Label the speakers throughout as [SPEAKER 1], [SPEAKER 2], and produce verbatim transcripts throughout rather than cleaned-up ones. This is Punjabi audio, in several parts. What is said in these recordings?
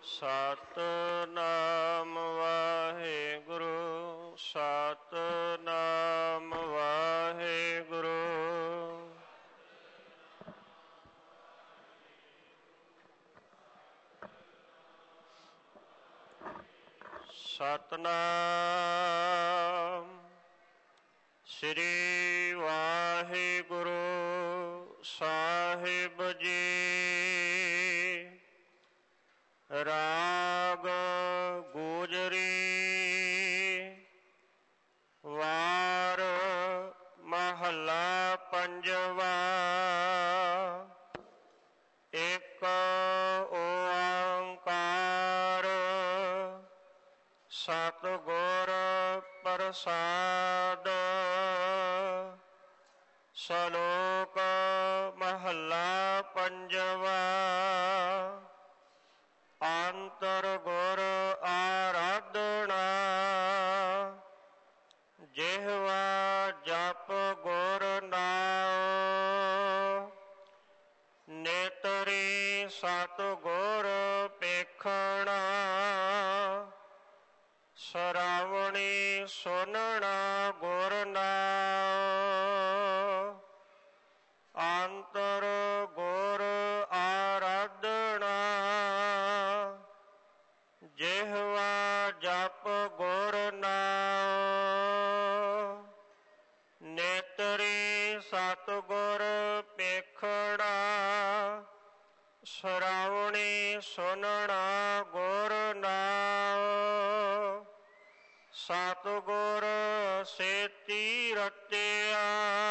[SPEAKER 1] ਸਤਿਨਾਮ ਵਾਹਿਗੁਰੂ, ਸਤਿਨਾਮ ਵਾਹਿਗੁਰੂ। ਸਤਿਨਾਮ ਸ੍ਰੀ ਵਾਹਿਗੁਰੂ ਸਾਹਿਬ ਜੀ। ਰਾਗ ਗੁਜਰੀ। ਵਾਰ ਮਹੱਲਾ ਪੰਜਵਾ। ਇੱਕ ਓੰਕਾਰ ਸਤਿਗੁਰ ਪ੍ਰਸਾਦ। ਸ਼ਲੋਕ ਮਹੱਲਾ ਪੰਜਵਾ। ਅੰਤਰ ਗੁਰ ਆਰਾਧਨਾ। ਜਿਹਵਾ ਜਪ ਗੁਰ ਨਾਮ। ਨੇਤਰੀ ਸਤਿਗੁਰ ਪੇਖਣਾ। ਸਰਾਵਣੀ ਸੁਨਣਾ ਗੁਰ ਨਾਮ। ਅੰਤਰ ਗੁਰ ਆਰਾਧਨਾ। ਜਿਹਵਾ ਜਪ ਗੁਰ ਨਾਮ। ਨੇਤਰੀ ਸਤਿਗੁਰ ਪੇਖਣਾ। ਸਰਾਵਣੀ ਸੁਨਣਾ ਗੁਰ ਨਾਮ। ਸਤਿਗੁਰ ਸੇਤੀ ਰਤਿਆ।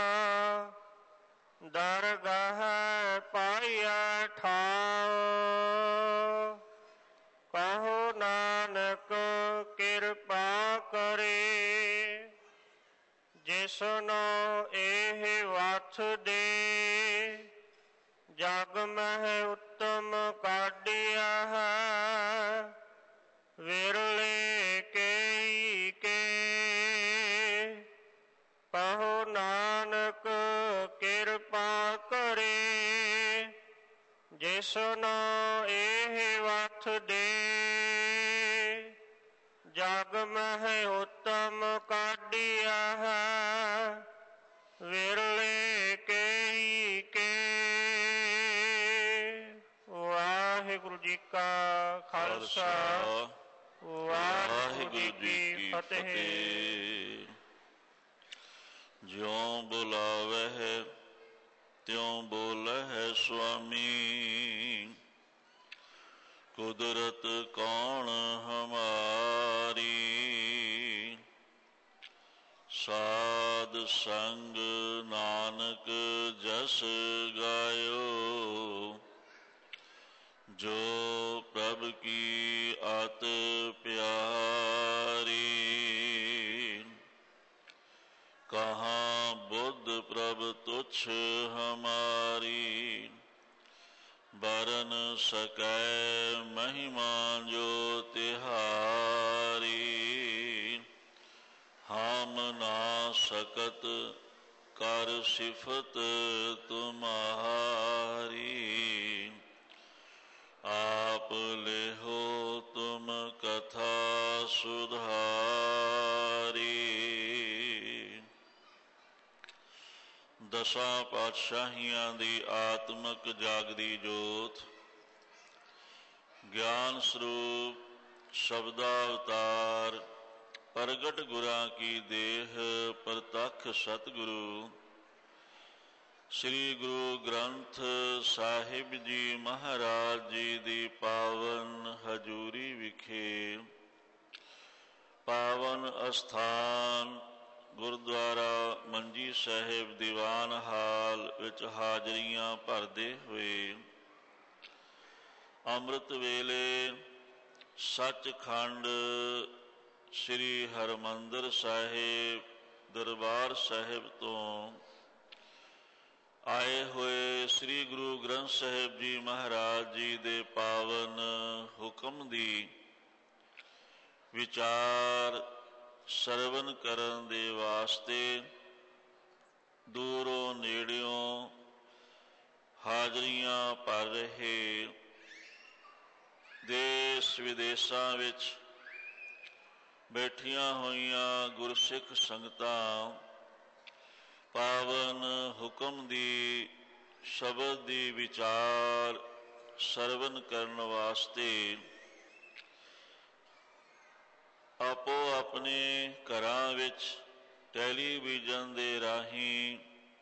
[SPEAKER 1] ਦਰਗਾਹ ਪਾਈਐ ਠਾਉ। ਕਹੋ ਨਾਨਕ ਕਿਰਪਾ ਕਰੇ। ਜਿਸਨੂੰ ਇਹ ਵਥ ਦੇ। ਜਗ ਮਹਿ ਉੱਤਮ ਕਾਢਿਆ ਹੈ। ਵਿਰਲੇ ਕੇਈ ਕੇ। ਕਹੋ ਨਾਨਕ ਕਿਰਪਾ ਕਰੇ। ਜਿਸਨੂੰ ਇਹ ਵਥ ਦੇ। ਜਗ ਮਹਿ ਉੱਤਮ ਕਾਢਿਆ ਹੈ। ਵਿਰਲੇ ਕੇਈ ਕੇ। ਵਾਹਿਗੁਰੂ ਜੀ ਕਾ ਖਾਲਸਾ, ਵਾਹਿਗੁਰੂ ਜੀ ਕੀ ਫਤਿਹ।
[SPEAKER 2] ਜਿਉ ਬੁਲਾਵਹਿ ਤਿਉ ਬੋਲਹਿ ਸੁਆਮੀ। ਕੁਦਰਤ ਕੌਣ ਹਮਾਰੀ। ਸਾਧ ਸੰਗ ਨਾਨਕ ਜਸ ਗਾਇਓ। ਜੋ ਪ੍ਰਭ ਕੀ ਅਤਿ ਪਿਆਰੀ। ਕਹਾਂ ਬੁੱਧ ਪ੍ਰਭ ਤੁਛ ਹਮਾਰੀ। ਬਰਨ ਸਕੈ ਮਹਿਮਾ ਜੋ ਤਿਹਾਰੀ। ਹਮ ਨਾ ਸਕਤ ਕਰ ਸਿਫਤ ਤੁਮਾਰੀ। ਆਪ ਲਿਹੋ ਤੁਮ ਕਥਾ ਸੁਧਾਰੀ। ਦਸਾਂ ਪਾਤਸ਼ਾਹੀਆਂ ਦੀ ਆਤਮਕ ਜਾਗਦੀ ਜੋਤ। ਗਿਆਨ ਸਰੂਪ ਸ਼ਬਦਾਵਤਾਰ ਪ੍ਰਗਟ ਗੁਰਾਂ ਕੀ ਦੇਹ ਪ੍ਰਤੱਖ ਸਤਿਗੁਰੂ ਸ੍ਰੀ ਗੁਰੂ ਗ੍ਰੰਥ ਸਾਹਿਬ ਜੀ ਮਹਾਰਾਜ ਜੀ ਦੀ ਪਾਵਨ ਹਜ਼ੂਰੀ ਵਿਖੇ ਪਾਵਨ ਅਸਥਾਨ ਗੁਰਦੁਆਰਾ ਮੰਜੀ ਸਾਹਿਬ ਦੀਵਾਨ ਹਾਲ ਵਿੱਚ ਹਾਜ਼ਰੀਆਂ ਭਰਦੇ ਹੋਏ ਅੰਮ੍ਰਿਤ ਵੇਲੇ ਸੱਚਖੰਡ ਸ੍ਰੀ ਹਰਿਮੰਦਰ ਸਾਹਿਬ ਦਰਬਾਰ ਸਾਹਿਬ ਤੋਂ ਆਏ ਹੋਏ ਸ੍ਰੀ ਗੁਰੂ ਗ੍ਰੰਥ ਸਾਹਿਬ ਜੀ ਮਹਾਰਾਜ ਜੀ ਦੇ ਪਾਵਨ ਹੁਕਮ ਦੀ ਵਿਚਾਰ ਸਰਵਨ ਕਰਨ ਦੇ ਵਾਸਤੇ ਦੂਰੋਂ ਨੇੜਿਓਂ ਹਾਜ਼ਰੀਆਂ ਭਰ ਰਹੇ ਦੇਸ਼ ਵਿਦੇਸ਼ਾਂ ਵਿੱਚ ਬੈਠੀਆਂ ਹੋਈਆਂ ਗੁਰਸਿੱਖ ਸੰਗਤਾਂ ਪਾਵਨ ਹੁਕਮ ਦੀ ਸ਼ਬਦ ਦੀ ਵਿਚਾਰ ਸਰਵਨ ਕਰਨ ਵਾਸਤੇ ਆਪੋ ਆਪਣੇ ਘਰਾਂ ਵਿੱਚ ਟੈਲੀਵਿਜ਼ਨ ਦੇ ਰਾਹੀਂ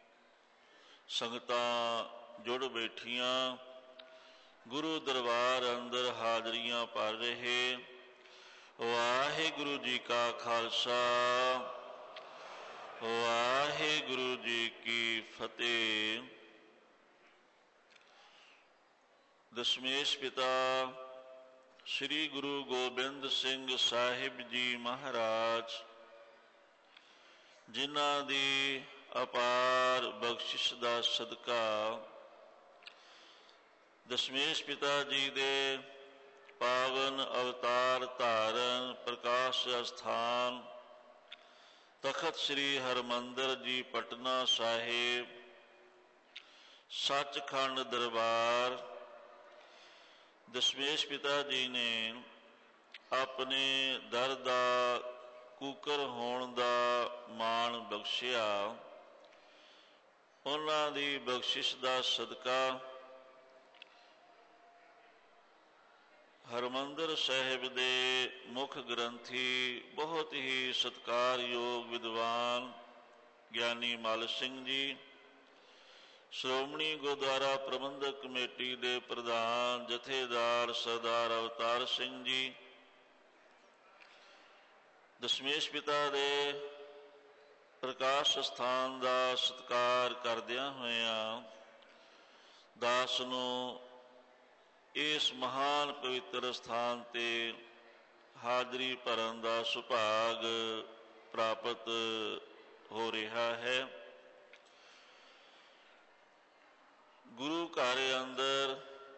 [SPEAKER 2] ਸੰਗਤਾਂ ਜੁੜ ਬੈਠੀਆਂ ਗੁਰੂ ਦਰਬਾਰ ਅੰਦਰ ਹਾਜ਼ਰੀਆਂ ਭਰ ਰਹੇ। ਵਾਹਿਗੁਰੂ ਜੀ ਕਾ ਖਾਲਸਾ ਵਾਹਿਗੁਰੂ ਜੀ ਕੀ ਫਤਿਹ। ਦਸ਼ਮੇਸ਼ ਪਿਤਾ ਸ੍ਰੀ ਗੁਰੂ ਗੋਬਿੰਦ ਸਿੰਘ ਸਾਹਿਬ ਜੀ ਮਹਾਰਾਜ, ਜਿਨ੍ਹਾਂ ਦੀ ਅਪਾਰ ਬਖਸ਼ਿਸ਼ ਦਾ ਸਦਕਾ ਦਸ਼ਮੇਸ਼ ਪਿਤਾ ਜੀ ਦੇ ਪਾਵਨ ਅਵਤਾਰ ਧਾਰਨ ਪ੍ਰਕਾਸ਼ ਅਸਥਾਨ ਤਖਤ ਸ੍ਰੀ ਹਰਿਮੰਦਰ ਜੀ ਪਟਨਾ ਸਾਹਿਬ ਸੱਚਖੰਡ ਦਰਬਾਰ ਦਸ਼ਮੇਸ਼ ਪਿਤਾ ਜੀ ਨੇ ਆਪਣੇ ਦਰ ਦਾ ਕੂਕਰ ਹੋਣ ਦਾ ਮਾਣ ਬਖਸ਼ਿਆ। ਉਹਨਾਂ ਦੀ ਬਖਸ਼ਿਸ਼ ਦਾ ਸਦਕਾ ਹਰਿਮੰਦਰ ਸਾਹਿਬ ਦੇ ਮੁੱਖ ਗ੍ਰੰਥੀ ਬਹੁਤ ਹੀ ਸਤਿਕਾਰਯੋਗ ਵਿਦਵਾਨ ਗਿਆਨੀ ਮੱਲ ਸਿੰਘ ਜੀ, ਸ਼੍ਰੋਮਣੀ ਗੁਰਦੁਆਰਾ ਪ੍ਰਬੰਧਕ ਕਮੇਟੀ ਦੇ ਪ੍ਰਧਾਨ ਜਥੇਦਾਰ ਸਰਦਾਰ ਅਵਤਾਰ ਸਿੰਘ ਜੀ, ਦਸ਼ਮੇਸ਼ ਪਿਤਾ ਦੇ ਪ੍ਰਕਾਸ਼ ਸਥਾਨ ਦਾ ਸਤਿਕਾਰ ਕਰਦਿਆਂ ਹੋਇਆਂ ਦਾਸ ਨੂੰ ਇਸ ਮਹਾਨ ਪਵਿੱਤਰ ਸਥਾਨ ਤੇ ਹਾਜ਼ਰੀ ਭਰਨ ਦਾ ਸੁਭਾਗ ਪ੍ਰਾਪਤ ਹੋ ਰਿਹਾ ਹੈ। ਗੁਰੂ ਘਰ ਅੰਦਰ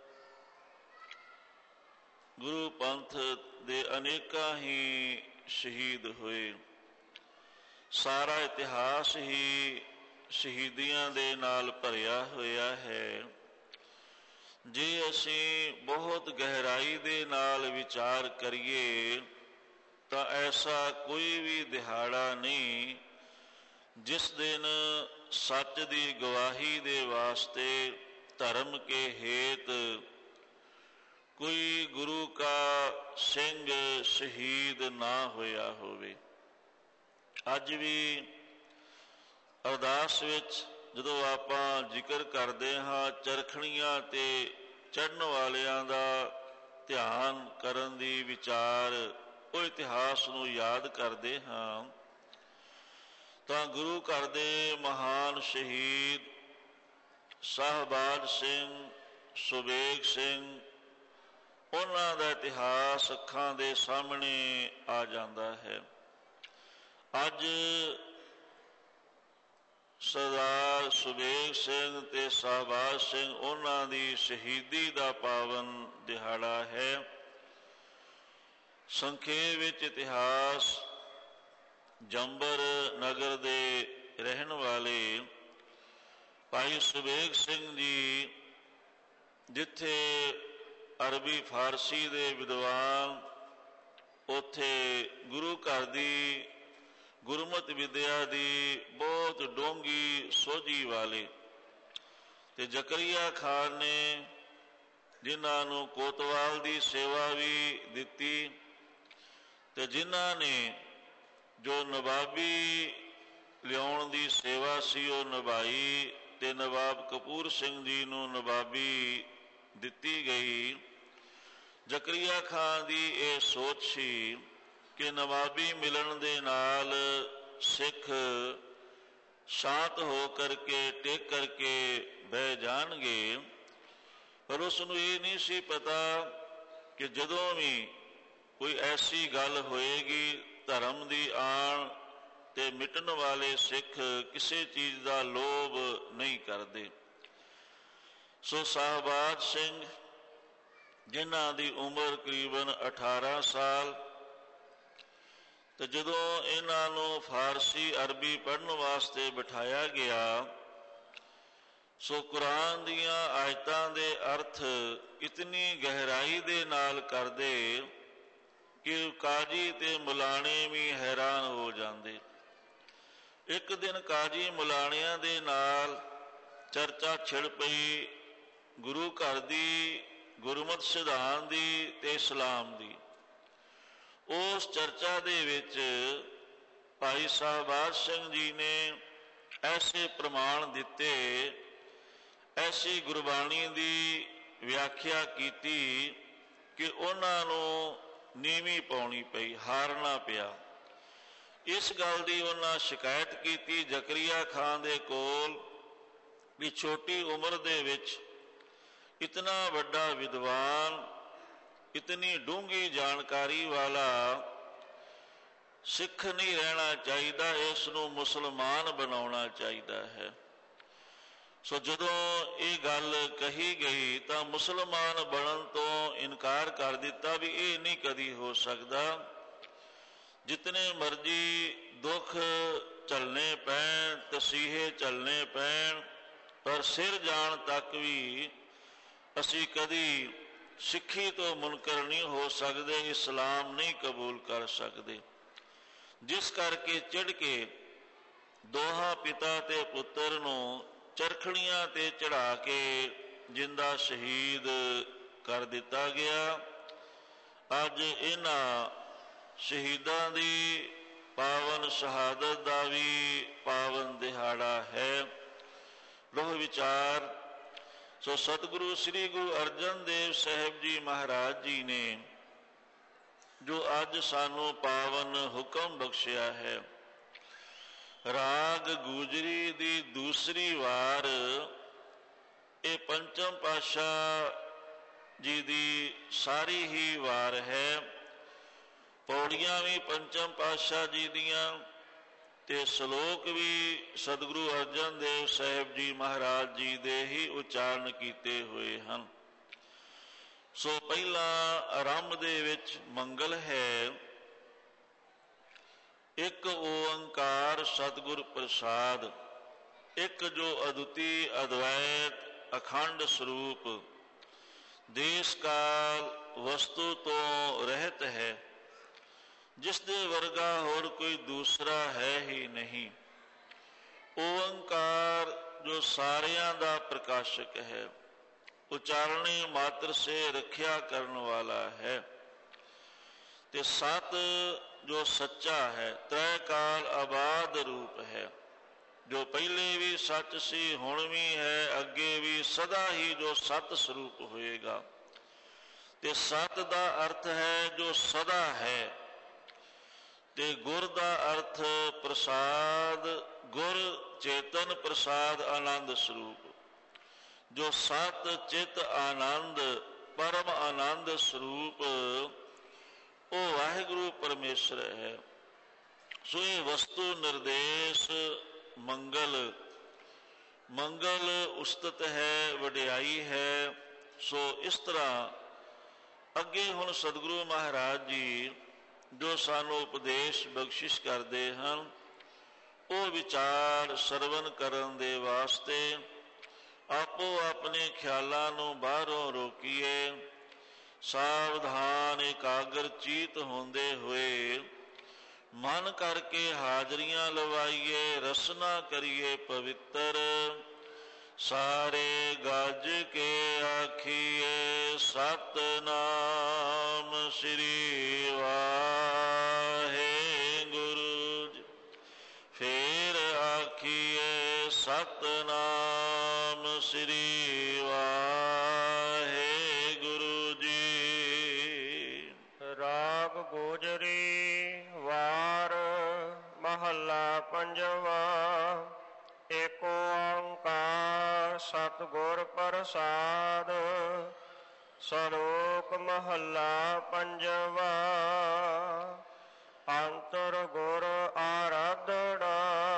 [SPEAKER 2] ਗੁਰੂ ਪੰਥ ਦੇ ਅਨੇਕਾਂ ਹੀ ਸ਼ਹੀਦ ਹੋਏ। ਸਾਰਾ ਇਤਿਹਾਸ ਹੀ ਸ਼ਹੀਦੀਆਂ ਦੇ ਨਾਲ ਭਰਿਆ ਹੋਇਆ ਹੈ। ਜੇ ਅਸੀਂ ਬਹੁਤ ਗਹਿਰਾਈ ਦੇ ਨਾਲ ਵਿਚਾਰ ਕਰੀਏ ਤਾਂ ਐਸਾ ਕੋਈ ਵੀ ਦਿਹਾੜਾ ਨਹੀਂ ਜਿਸ ਦਿਨ ਸੱਚ ਦੀ ਗਵਾਹੀ ਦੇ ਵਾਸਤੇ ਧਰਮ ਕੇ ਹੇਤ ਕੋਈ ਗੁਰੂ ਕਾ ਸਿੰਘ ਸ਼ਹੀਦ ਨਾ ਹੋਇਆ ਹੋਵੇ। ਅੱਜ ਵੀ ਅਰਦਾਸ ਵਿੱਚ ਜਦੋਂ ਆਪਾਂ ਜ਼ਿਕਰ ਕਰਦੇ ਹਾਂ ਚਰਖਣੀਆਂ ਤੇ ਚੜ੍ਹਨ ਵਾਲਿਆਂ ਦਾ ਧਿਆਨ ਕਰਨ ਦੀ ਵਿਚਾਰ ਉਹ ਇਤਿਹਾਸ ਨੂੰ ਯਾਦ ਕਰਦੇ ਹਾਂ ਤਾਂ ਗੁਰੂ ਘਰ ਦੇ ਮਹਾਨ ਸ਼ਹੀਦ ਸ਼ਾਹਬਾਜ਼ ਸਿੰਘ, ਸੁਬੇਗ ਸਿੰਘ, ਉਹਨਾਂ ਦਾ ਇਤਿਹਾਸ ਅੱਖਾਂ ਦੇ ਸਾਹਮਣੇ ਆ ਜਾਂਦਾ ਹੈ। ਅੱਜ ਸਰਦਾਰ ਸੁਬੇਗ ਸਿੰਘ ਤੇ ਸ਼ਾਹਬਾਜ਼ ਸਿੰਘ ਉਹਨਾਂ ਦੀ ਸ਼ਹੀਦੀ ਦਾ ਪਾਵਨ ਦਿਹਾੜਾ ਹੈ। ਸੰਖੇਪ ਵਿੱਚ ਇਤਿਹਾਸ ਜੰਬਰ ਨਗਰ ਦੇ ਰਹਿਣ ਵਾਲੇ ਭਾਈ ਸੁਬੇਗ ਸਿੰਘ ਜੀ, ਜਿੱਥੇ ਅਰਬੀ ਫਾਰਸੀ ਦੇ ਵਿਦਵਾਨ, ਉੱਥੇ ਗੁਰੂ ਘਰ ਦੀ ਗੁਰਮਤਿ ਵਿਦਿਆ ਦੀ ਬਹੁਤ ਡੂੰਘੀ ਸੋਝੀ ਵਾਲੇ ਤੇ ਜ਼ਕਰੀਆ ਖਾਨ ਨੇ, ਜਿਨ੍ਹਾਂ ਨੂੰ ਕੋਤਵਾਲ ਦੀ ਸੇਵਾ ਵੀ ਦਿੱਤੀ ਤੇ ਜਿਨ੍ਹਾਂ ਨੇ ਜੋ ਨਵਾਬੀ ਲਿਆਉਣ ਦੀ ਸੇਵਾ ਸੀ ਉਹ ਨਿਭਾਈ ਤੇ ਨਵਾਬ ਕਪੂਰ ਸਿੰਘ ਜੀ ਨੂੰ ਨਵਾਬੀ ਦਿੱਤੀ ਗਈ। ਜ਼ਕਰੀਆ ਖਾਨ ਦੀ ਇਹ ਸੋਚ ਸੀ ਕਿ ਨਵਾਬੀ ਮਿਲਣ ਦੇ ਨਾਲ ਸਿੱਖ ਸ਼ਾਂਤ ਹੋ ਕਰਕੇ ਟੇਕ ਕਰਕੇ ਬਹਿ ਜਾਣਗੇ, ਪਰ ਉਸ ਨੂੰ ਇਹ ਨਹੀਂ ਸੀ ਪਤਾ ਕਿ ਜਦੋਂ ਵੀ ਕੋਈ ਐਸੀ ਗੱਲ ਹੋਏਗੀ ਧਰਮ ਦੀ ਆਣ ਤੇ ਮਿਟਣ ਵਾਲੇ ਸਿੱਖ ਕਿਸੇ ਚੀਜ਼ ਦਾ ਲੋਭ ਨਹੀਂ ਕਰਦੇ। ਸੋ ਸ਼ਾਹਬਾਜ਼ ਸਿੰਘ, ਜਿਨ੍ਹਾਂ ਦੀ ਉਮਰ ਕਰੀਬਨ ਅਠਾਰਾਂ ਸਾਲ, ਤੇ ਜਦੋਂ ਇਹਨਾਂ ਨੂੰ ਫਾਰਸੀ ਅਰਬੀ ਪੜ੍ਹਨ ਵਾਸਤੇ ਬਿਠਾਇਆ ਗਿਆ ਸੋ ਕੁਰਾਨ ਦੀਆਂ ਆਇਤਾਂ ਦੇ ਅਰਥ ਇਤਨੀ ਗਹਿਰਾਈ ਦੇ ਨਾਲ ਕਰਦੇ ਕਿ ਕਾਜੀ ਤੇ ਮੁਲਾਣੇ ਵੀ ਹੈਰਾਨ ਹੋ ਜਾਂਦੇ। ਇੱਕ ਦਿਨ ਕਾਜੀ ਮੁਲਾਣਿਆਂ ਦੇ ਨਾਲ ਚਰਚਾ ਛਿੜ ਪਈ ਗੁਰੂ ਘਰ ਦੀ, ਗੁਰਮਤਿ ਸਿਧਾਂਤ ਦੀ ਤੇ ਇਸਲਾਮ ਦੀ। ਉਸ ਚਰਚਾ ਦੇ ਵਿੱਚ ਭਾਈ ਸਾਹਿਬਾਜ਼ ਸਿੰਘ ਜੀ ਨੇ ਐਸੇ ਪ੍ਰਮਾਣ ਦਿੱਤੇ, ਐਸੀ ਗੁਰਬਾਣੀ ਦੀ ਵਿਆਖਿਆ ਕੀਤੀ ਕਿ ਉਹਨਾਂ ਨੂੰ ਨੀਵੀਂ ਪਾਉਣੀ ਪਈ, ਹਾਰਨਾ ਪਿਆ। ਇਸ ਗੱਲ ਦੀ ਉਹਨਾਂ ਸ਼ਿਕਾਇਤ ਕੀਤੀ ਜ਼ਕਰੀਆ ਖਾਨ ਦੇ ਕੋਲ ਵੀ ਛੋਟੀ ਉਮਰ ਦੇ ਵਿੱਚ ਇਤਨਾ ਵੱਡਾ ਵਿਦਵਾਨ, ਇਤਨੀ ਡੂੰਘੀ ਜਾਣਕਾਰੀ ਵਾਲਾ ਸਿੱਖ ਨਹੀਂ ਰਹਿਣਾ ਚਾਹੀਦਾ, ਇਸ ਨੂੰ ਮੁਸਲਮਾਨ ਬਣਾਉਣਾ ਚਾਹੀਦਾ ਹੈ। ਸੋ ਜਦੋਂ ਇਹ ਗੱਲ ਕਹੀ ਗਈ ਤਾਂ ਮੁਸਲਮਾਨ ਬਣਨ ਤੋਂ ਇਨਕਾਰ ਕਰ ਦਿੱਤਾ ਵੀ ਇਹ ਨਹੀਂ ਕਦੀ ਹੋ ਸਕਦਾ। ਜਿਤਨੇ ਮਰਜ਼ੀ ਦੁੱਖ ਝੱਲਣੇ ਪੈਣ, ਤਸੀਹੇ ਝੱਲਣੇ ਪੈਣ, ਪਰ ਸਿਰ ਜਾਣ ਤੱਕ ਵੀ ਅਸੀਂ ਕਦੀ ਸਿੱਖੀ ਤੋਂ ਮੁਨਕਰ ਨਹੀਂ ਹੋ ਸਕਦੇ, ਇਸਲਾਮ ਨਹੀਂ ਕਬੂਲ ਕਰ ਸਕਦੇ। ਜਿਸ ਕਰਕੇ ਚਿੜ ਕੇ ਦੋਹਾਂ ਪਿਤਾ ਤੇ ਪੁੱਤਰ ਨੂੰ ਚਰਖੜੀਆਂ ਤੇ ਚੜਾ ਕੇ ਜਿੰਦਾ ਸ਼ਹੀਦ ਕਰ ਦਿੱਤਾ ਗਿਆ। ਅੱਜ ਇਹਨਾਂ ਸ਼ਹੀਦਾਂ ਦੀ ਪਾਵਨ ਸ਼ਹਾਦਤ ਦਾ ਵੀ ਪਾਵਨ ਦਿਹਾੜਾ ਹੈ। ਲੋਹ ਵਿਚਾਰ ਸੋ ਸਤਿਗੁਰੂ ਸ੍ਰੀ ਗੁਰੂ ਅਰਜਨ ਦੇਵ ਸਾਹਿਬ ਜੀ ਮਹਾਰਾਜ ਜੀ ਨੇ ਜੋ ਅੱਜ ਸਾਨੂੰ ਪਾਵਨ ਹੁਕਮ ਬਖਸ਼ਿਆ ਹੈ, ਰਾਗ ਗੁਜਰੀ ਦੀ ਦੂਸਰੀ ਵਾਰ ਇਹ ਪੰਚਮ ਪਾਤਸ਼ਾਹ ਜੀ ਦੀ ਸਾਰੀ ਹੀ ਵਾਰ ਹੈ। ਪੌੜੀਆਂ ਵੀ ਪੰਚਮ ਪਾਤਸ਼ਾਹ ਜੀ ਦੀਆਂ ਤੇ ਸ਼ਲੋਕ ਵੀ ਸਤਿਗੁਰੂ ਅਰਜਨ ਦੇਵ ਸਾਹਿਬ ਜੀ ਮਹਾਰਾਜ ਜੀ ਦੇ ਹੀ ਉਚਾਰਨ ਕੀਤੇ ਹੋਏ ਹਨ। ਸੋ ਪਹਿਲਾਂ ਆਰੰਭ ਦੇ ਵਿੱਚ ਮੰਗਲ ਹੈ। ਇੱਕ ਓੰਕਾਰ ਸਤਿਗੁਰ ਪ੍ਰਸਾਦ, ਇੱਕ ਜੋ ਅਦੁੱਤੀ ਅਦਵੈਤ ਅਖੰਡ ਸਰੂਪ, ਦੇਸ ਕਾਲ ਵਸਤੂ ਤੋਂ ਰਹਿਤ ਹੈ, ਜਿਸ ਦੇ ਵਰਗਾ ਹੋਰ ਕੋਈ ਦੂਸਰਾ ਹੈ ਹੀ ਨਹੀਂ। ਓੰਕਾਰ ਜੋ ਸਾਰਿਆਂ ਦਾ ਪ੍ਰਕਾਸ਼ਕ ਹੈ, ਉਚਾਰਣੇ ਮਾਤਰ ਸੇ ਰੱਖਿਆ ਕਰਨ ਵਾਲਾ ਹੈ। ਤੇ ਸਤ ਜੋ ਸੱਚਾ ਹੈ, ਤ੍ਰੈ ਕਾਲ ਆਬਾਦ ਰੂਪ ਹੈ, ਜੋ ਪਹਿਲੇ ਵੀ ਸੱਚ ਸੀ, ਹੁਣ ਵੀ ਹੈ, ਅੱਗੇ ਵੀ ਸਦਾ ਹੀ ਜੋ ਸਤ ਸਰੂਪ ਹੋਏਗਾ। ਤੇ ਸਤ ਦਾ ਅਰਥ ਹੈ ਜੋ ਸਦਾ ਹੈ, ਤੇ ਗੁਰ ਦਾ ਅਰਥ ਪ੍ਰਸਾਦ, ਗੁਰ ਚੇਤਨ ਪ੍ਰਸਾਦ ਆਨੰਦ ਸਰੂਪ। ਜੋ ਸਤ ਚਿਤ ਆਨੰਦ ਪਰਮ ਆਨੰਦ ਸਰੂਪ ਉਹ ਵਾਹਿਗੁਰੂ ਪਰਮੇਸ਼ਰ ਹੈ। ਸੋ ਇਹ ਵਸਤੂ ਨਿਰਦੇਸ਼ ਮੰਗਲ, ਮੰਗਲ ਉਸਤਤ ਹੈ, ਵਡਿਆਈ ਹੈ। ਸੋ ਇਸ ਤਰ੍ਹਾਂ ਅੱਗੇ ਹੁਣ ਸਤਿਗੁਰੂ ਮਹਾਰਾਜ ਜੀ ਜੋ ਸਾਨੂੰ ਉਪਦੇਸ਼ ਬਖਸ਼ਿਸ਼ ਕਰਦੇ ਹਨ, ਉਹ ਵਿਚਾਰ ਸਰਵਨ ਕਰਨ ਦੇ ਵਾਸਤੇ ਆਪੋ ਆਪਣੇ ਖਿਆਲਾਂ ਨੂੰ ਬਾਹਰੋਂ ਰੋਕੀਏ, ਸਾਵਧਾਨ ਇਕਾਗਰ ਚੀਤ ਹੁੰਦੇ ਹੋਏ ਮਨ ਕਰਕੇ ਹਾਜ਼ਰੀਆਂ ਲਵਾਈਏ, ਰਸਨਾ ਕਰੀਏ ਪਵਿੱਤਰ। ਸਾਰੇ ਗੱਜ ਕੇ ਆਖੀਏ ਸਤਿਨਾਮ ਸ੍ਰੀ ਵਾਹਿਗੁਰੂ ਜੀ, ਫੇਰ ਆਖੀਏ ਸਤਿਨਾਮ ਸ੍ਰੀ ਵਾਹਿਗੁਰੂ ਜੀ।
[SPEAKER 1] ਰਾਗ ਗੋਜਰੀ ਵਾਰ ਮਹੱਲਾ ਪੰਜਵਾ। ਏਕ ਓੰਕਾਰ ਸਤਿਗੁਰ ਪ੍ਰਸਾਦ। ਸ਼ਲੋਕ ਮਹੱਲਾ ਪੰਜਵਾ। ਅੰਤਰ ਗੁਰ ਆਰਾਧਨਾ,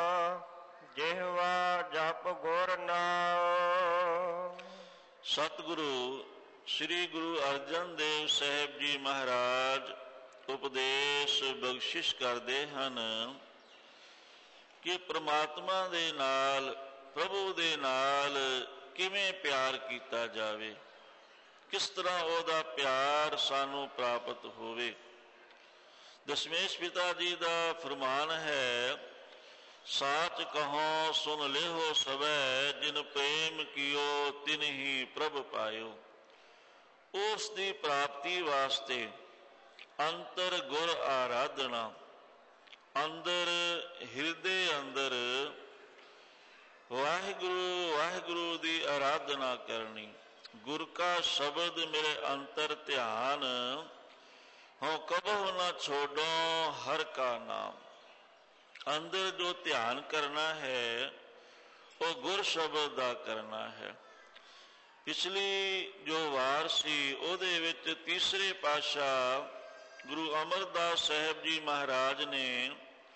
[SPEAKER 1] ਜਿਹਵਾ ਜਪ ਗੁਰ ਨਾਮ।
[SPEAKER 2] ਸਤਿਗੁਰੂ ਸ੍ਰੀ ਗੁਰੂ ਅਰਜਨ ਦੇਵ ਸਾਹਿਬ ਜੀ ਮਹਾਰਾਜ ਉਪਦੇਸ਼ ਬਖਸ਼ਿਸ਼ ਕਰਦੇ ਹਨ ਕਿ ਪ੍ਰਮਾਤਮਾ ਦੇ ਨਾਲ ਪ੍ਰਭੂ ਦੇ ਨਾਲ ਕਿਵੇਂ ਪਿਆਰ ਕੀਤਾ ਜਾਵੇ, ਕਿਸ ਤਰ੍ਹਾਂ ਉਹਦਾ ਪਿਆਰ ਸਾਨੂੰ ਪ੍ਰਾਪਤ ਹੋਵੇ। ਦਸ਼ਮੇਸ਼ ਪਿਤਾ ਜੀ ਦਾ ਫਰਮਾਨ ਹੈ, ਸਾਚ ਕਹੋ ਸੁਨ ਲਿਹੋ ਸਵੈ, ਜਿਨ ਪ੍ਰੇਮ ਕੀਓ ਤਿਨ ਹੀ ਪ੍ਰਭ ਪਾਇਓ। ਉਸ ਦੀ ਪ੍ਰਾਪਤੀ ਵਾਸਤੇ ਅੰਤਰ ਗੁਰ ਆਰਾਧਨਾ, ਅੰਦਰ ਹਿਰਦੇ ਅੰਦਰ ਵਾਹਿਗੁਰੂ ਵਾਹਿਗੁਰੂ ਦੀ ਆਰਾਧਨਾ ਕਰਨੀ। ਗੁਰ ਕਾ ਸ਼ਬਦ ਮੇਰੇ ਅੰਤਰ ਧਿਆਨ, ਹੋ ਕਬਹੁ ਨਾ ਛੋਡੋ ਹਰ ਕਾ ਨਾਮ। ਅੰਦਰ ਜੋ ਧਿਆਨ ਕਰਨਾ ਹੈ ਉਹ ਗੁਰ ਸ਼ਬਦ ਦਾ ਕਰਨਾ ਹੈ। ਪਿਛਲੀ ਜੋ ਵਾਰ ਸੀ ਉਹਦੇ ਵਿੱਚ ਤੀਸਰੇ ਪਾਤਸ਼ਾਹ ਗੁਰੂ ਅਮਰਦਾਸ ਸਾਹਿਬ ਜੀ ਮਹਾਰਾਜ ਨੇ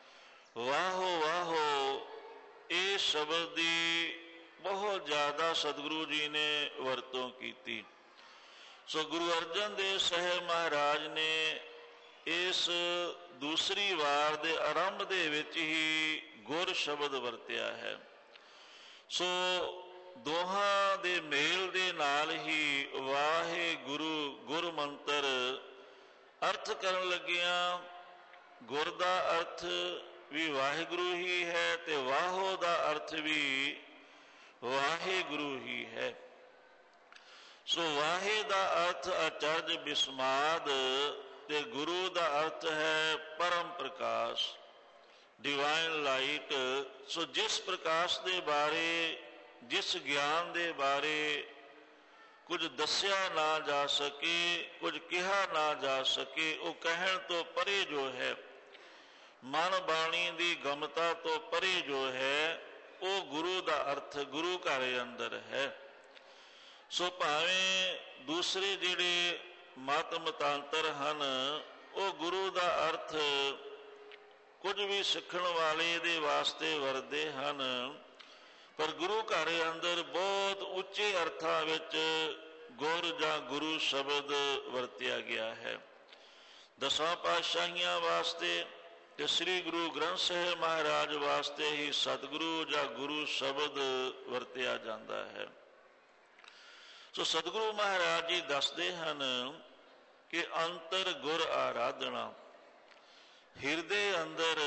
[SPEAKER 2] ਵਾਹੋ ਵਾਹੋ ਇਹ ਸ਼ਬਦ ਦੀ ਬਹੁਤ ਜ਼ਿਆਦਾ ਸਤਿਗੁਰੂ ਜੀ ਨੇ ਵਰਤੋਂ ਕੀਤੀ। ਸੋ ਗੁਰੂ ਅਰਜਨ ਦੇਵ ਸਾਹਿਬ ਮਹਾਰਾਜ ਨੇ ਇਸ ਦੂਸਰੀ ਵਾਰ ਦੇ ਆਰੰਭ ਦੇ ਵਿੱਚ ਹੀ ਗੁਰ ਸ਼ਬਦ ਵਰਤਿਆ ਹੈ। ਸੋ ਦੋਹਾਂ ਦੇ ਮੇਲ ਦੇ ਨਾਲ ਹੀ ਵਾਹਿਗੁਰੂ ਗੁਰ ਮੰਤਰ ਅਰਥ ਕਰਨ ਲੱਗਿਆਂ ਗੁਰ ਦਾ ਅਰਥ ਵੀ ਵਾਹਿਗੁਰੂ ਹੀ ਹੈ ਤੇ ਵਾਹੋ ਦਾ ਅਰਥ ਵੀ ਵਾਹਿਗੁਰੂ ਹੀ ਹੈ। ਸੋ ਵਾਹੇ ਦਾ ਅਰਥ ਅਚਰਜ ਬਿਸਮਾਦ ਤੇ ਗੁਰੂ ਦਾ ਅਰਥ ਹੈ ਪਰਮ ਪ੍ਰਕਾਸ਼, ਡਿਵਾਈਨ ਲਾਈਟ। ਸੋ ਜਿਸ ਪ੍ਰਕਾਸ਼ ਦੇ ਬਾਰੇ, ਜਿਸ ਗਿਆਨ ਦੇ ਬਾਰੇ ਕੁਝ ਦੱਸਿਆ ਨਾ ਜਾ ਸਕੇ, ਕੁਝ ਕਿਹਾ ਨਾ ਜਾ ਸਕੇ, ਉਹ ਕਹਿਣ ਤੋਂ ਪਰੇ ਜੋ ਹੈ, ਮਨ ਬਾਣੀ ਦੀ ਗਮਤਾ ਤੋਂ ਪਰੇ ਜੋ ਹੈ, ਉਹ ਗੁਰੂ ਦਾ ਅਰਥ ਗੁਰੂ ਘਰ ਅੰਦਰ ਹੈ। ਸੋ ਭਾਵੇਂ ਦੂਸਰੇ ਜਿਹੜੇ ਮਤ ਮਤਾਂਤਰ ਹਨ ਉਹ ਗੁਰੂ ਦਾ ਅਰਥ ਕੁਝ ਵੀ ਸਿੱਖਣ ਵਾਲੇ ਦੇ ਵਾਸਤੇ ਵਰਦੇ ਹਨ, ਪਰ ਗੁਰੂ ਘਰ ਅੰਦਰ ਬਹੁਤ ਉੱਚੇ ਅਰਥਾਂ ਵਿੱਚ ਗੁਰ ਜਾਂ ਗੁਰੂ ਸ਼ਬਦ ਵਰਤਿਆ ਗਿਆ ਹੈ। ਦਸਾਂ ਪਾਤਸ਼ਾਹੀਆਂ ਵਾਸਤੇ ਤੇ ਸ੍ਰੀ ਗੁਰੂ ਗ੍ਰੰਥ ਸਾਹਿਬ ਮਹਾਰਾਜ ਵਾਸਤੇ ਹੀ ਸਤਿਗੁਰੂ ਜਾਂ ਗੁਰੂ ਸ਼ਬਦ ਵਰਤਿਆ ਜਾਂਦਾ ਹੈ। ਸੋ ਸਤਿਗੁਰੂ ਮਹਾਰਾਜ ਜੀ ਦੱਸਦੇ ਹਨ ਕਿ ਅੰਤਰ ਗੁਰ ਆਰਾਧਨਾ, ਹਿਰਦੇ ਅੰਦਰ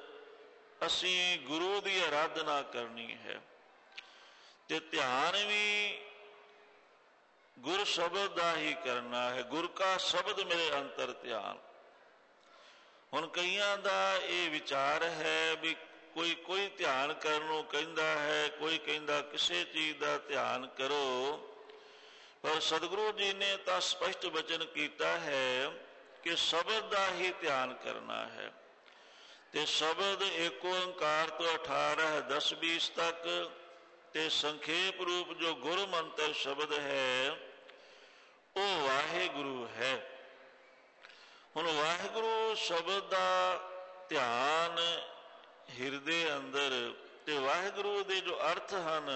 [SPEAKER 2] ਅਸੀਂ ਗੁਰੂ ਦੀ ਆਰਾਧਨਾ ਕਰਨੀ ਹੈ ਤੇ ਧਿਆਨ ਵੀ ਗੁਰ ਸ਼ਬਦ ਦਾ ਹੀ ਕਰਨਾ ਹੈ। ਗੁਰ ਕਾ ਸ਼ਬਦ ਮੇਰੇ ਅੰਤਰ ਧਿਆਨ। ਹੁਣ ਕਈਆਂ ਦਾ ਇਹ ਵਿਚਾਰ ਹੈ ਵੀ ਕੋਈ ਕੋਈ ਧਿਆਨ ਕਰਨ ਨੂੰ ਕਹਿੰਦਾ ਹੈ, ਕੋਈ ਕਹਿੰਦਾ ਕਿਸੇ ਚੀਜ਼ ਦਾ ਧਿਆਨ ਕਰੋ, ਪਰ ਸਤਿਗੁਰੂ ਜੀ ਨੇ ਤਾਂ ਸਪਸ਼ਟ ਵਚਨ ਕੀਤਾ ਹੈ ਕਿ ਸ਼ਬਦ ਦਾ ਹੀ ਧਿਆਨ ਕਰਨਾ ਹੈ। ਤੇ ਸ਼ਬਦ ਏਕ ਓੰਕਾਰ ਤੋਂ ਅਠਾਰਹ ਦਸ ਬੀਸ ਤੱਕ ਤੇ ਸੰਖੇਪ ਰੂਪ ਜੋ ਗੁਰ ਮੰਤਰ ਸ਼ਬਦ ਹੈ ਉਹ ਵਾਹਿਗੁਰੂ ਹੈ। ਹੁਣ ਵਾਹਿਗੁਰੂ ਸ਼ਬਦ ਦਾ ਧਿਆਨ ਹਿਰਦੇ ਅੰਦਰ ਤੇ ਵਾਹਿਗੁਰੂ ਦੇ ਜੋ ਅਰਥ ਹਨ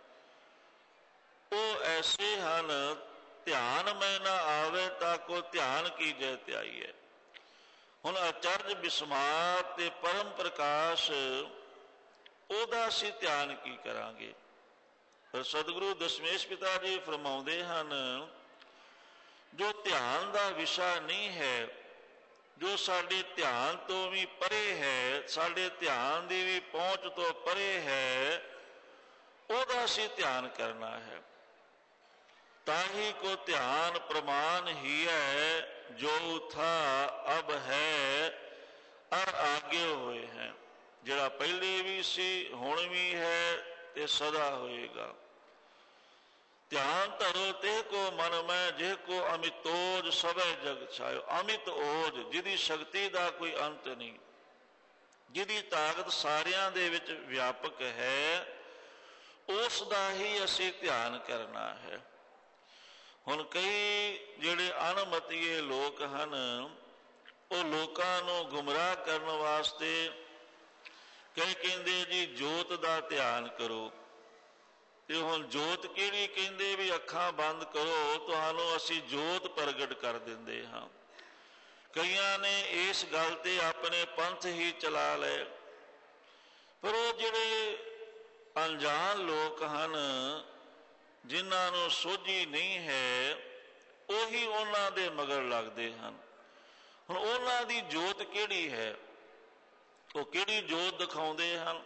[SPEAKER 2] ਉਹ ਐਸੇ ਹਨ, ਧਿਆਨ ਮੈਂ ਨਾ ਆਵੇ ਤਾਂ ਕੋ ਧਿਆਨ ਕੀਜੈ ਧਿਆਈਐ। ਹੁਣ ਅਚਰਜ ਬਿਸਮਾਤ ਤੇ ਪਰਮ ਪ੍ਰਕਾਸ਼ ਉਹਦਾ ਅਸੀਂ ਧਿਆਨ ਕੀ ਕਰਾਂਗੇ। ਪਰ ਸਤਿਗੁਰੂ ਦਸ਼ਮੇਸ਼ ਪਿਤਾ ਜੀ ਫਰਮਾਉਂਦੇ ਹਨ, ਜੋ ਧਿਆਨ ਦਾ ਵਿਸ਼ਾ ਨਹੀਂ ਹੈ, ਜੋ ਸਾਡੇ ਧਿਆਨ ਤੋਂ ਵੀ ਪਰੇ ਹੈ, ਸਾਡੇ ਧਿਆਨ ਦੀ ਵੀ ਪਹੁੰਚ ਤੋਂ ਪਰੇ ਹੈ, ਉਹਦਾ ਅਸੀਂ ਧਿਆਨ ਕਰਨਾ ਹੈ। ਤਾਹੀ ਕੋ ਧਿਆਨ ਪ੍ਰਮਾਨ ਹੀ ਹੈ, ਜੋ ਥਾ ਅਬ ਹੈ ਅਰ ਆਗੇ ਹੋਏ ਹੈ। ਜਿਹੜਾ ਪਹਿਲੇ ਵੀ ਸੀ, ਹੁਣ ਵੀ ਹੈ ਤੇ ਸਦਾ ਹੋਏਗਾ। ਧਿਆਨ ਧਰੋ ਤੇ ਕੋ ਮਨ ਮੈਂ, ਜੇ ਕੋ ਅਮਿਤੋਜ ਸਭੈ ਜਗ ਛਾਇਓ। ਅਮਿਤ ਓਜ, ਜਿਹਦੀ ਸ਼ਕਤੀ ਦਾ ਕੋਈ ਅੰਤ ਨਹੀਂ, ਜਿਹਦੀ ਤਾਕਤ ਸਾਰਿਆਂ ਦੇ ਵਿੱਚ ਵਿਆਪਕ ਹੈ, ਉਸ ਦਾ ਹੀ ਅਸੀਂ ਧਿਆਨ ਕਰਨਾ ਹੈ। ਹੁਣ ਕਈ ਜਿਹੜੇ ਅਣਮਤੀਏ ਲੋਕ ਹਨ ਉਹ ਲੋਕਾਂ ਨੂੰ ਗੁੰਮਰਾਹ ਕਰਨ ਵਾਸਤੇ ਕਈ ਕਹਿੰਦੇ ਜੀ ਜੋਤ ਦਾ ਧਿਆਨ ਕਰੋ। ਤੇ ਹੁਣ ਜੋਤ ਕਿਹੜੀ ਕਹਿੰਦੇ ਵੀ ਅੱਖਾਂ ਬੰਦ ਕਰੋ ਤੁਹਾਨੂੰ ਅਸੀਂ ਜੋਤ ਪ੍ਰਗਟ ਕਰ ਦਿੰਦੇ ਹਾਂ। ਕਈਆਂ ਨੇ ਇਸ ਗੱਲ ਤੇ ਆਪਣੇ ਪੰਥ ਹੀ ਚਲਾ ਲਏ, ਪਰ ਉਹ ਜਿਹੜੇ ਅਣਜਾਣ ਲੋਕ ਹਨ, ਜਿਨ੍ਹਾਂ ਨੂੰ ਸੋਝੀ ਨਹੀਂ ਹੈ, ਉਹੀ ਉਹਨਾਂ ਦੇ ਮਗਰ ਲੱਗਦੇ ਹਨ। ਹੁਣ ਉਹਨਾਂ ਦੀ ਜੋਤ ਕਿਹੜੀ ਹੈ? ਉਹ ਕਿਹੜੀ ਜੋਤ ਦਿਖਾਉਂਦੇ ਹਨ?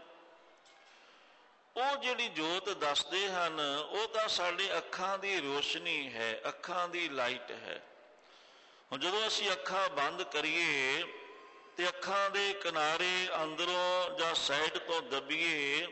[SPEAKER 2] ਉਹ ਜਿਹੜੀ ਜੋਤ ਦੱਸਦੇ ਹਨ ਉਹ ਤਾਂ ਸਾਡੇ ਅੱਖਾਂ ਦੀ ਰੋਸ਼ਨੀ ਹੈ, ਅੱਖਾਂ ਦੀ ਲਾਈਟ ਹੈ। ਹੁਣ ਜਦੋਂ ਅਸੀਂ ਅੱਖਾਂ ਬੰਦ ਕਰੀਏ ਤੇ ਅੱਖਾਂ ਦੇ ਕਿਨਾਰੇ ਅੰਦਰੋਂ ਜਾਂ ਸਾਈਡ ਤੋਂ ਦੱਬੀਏ,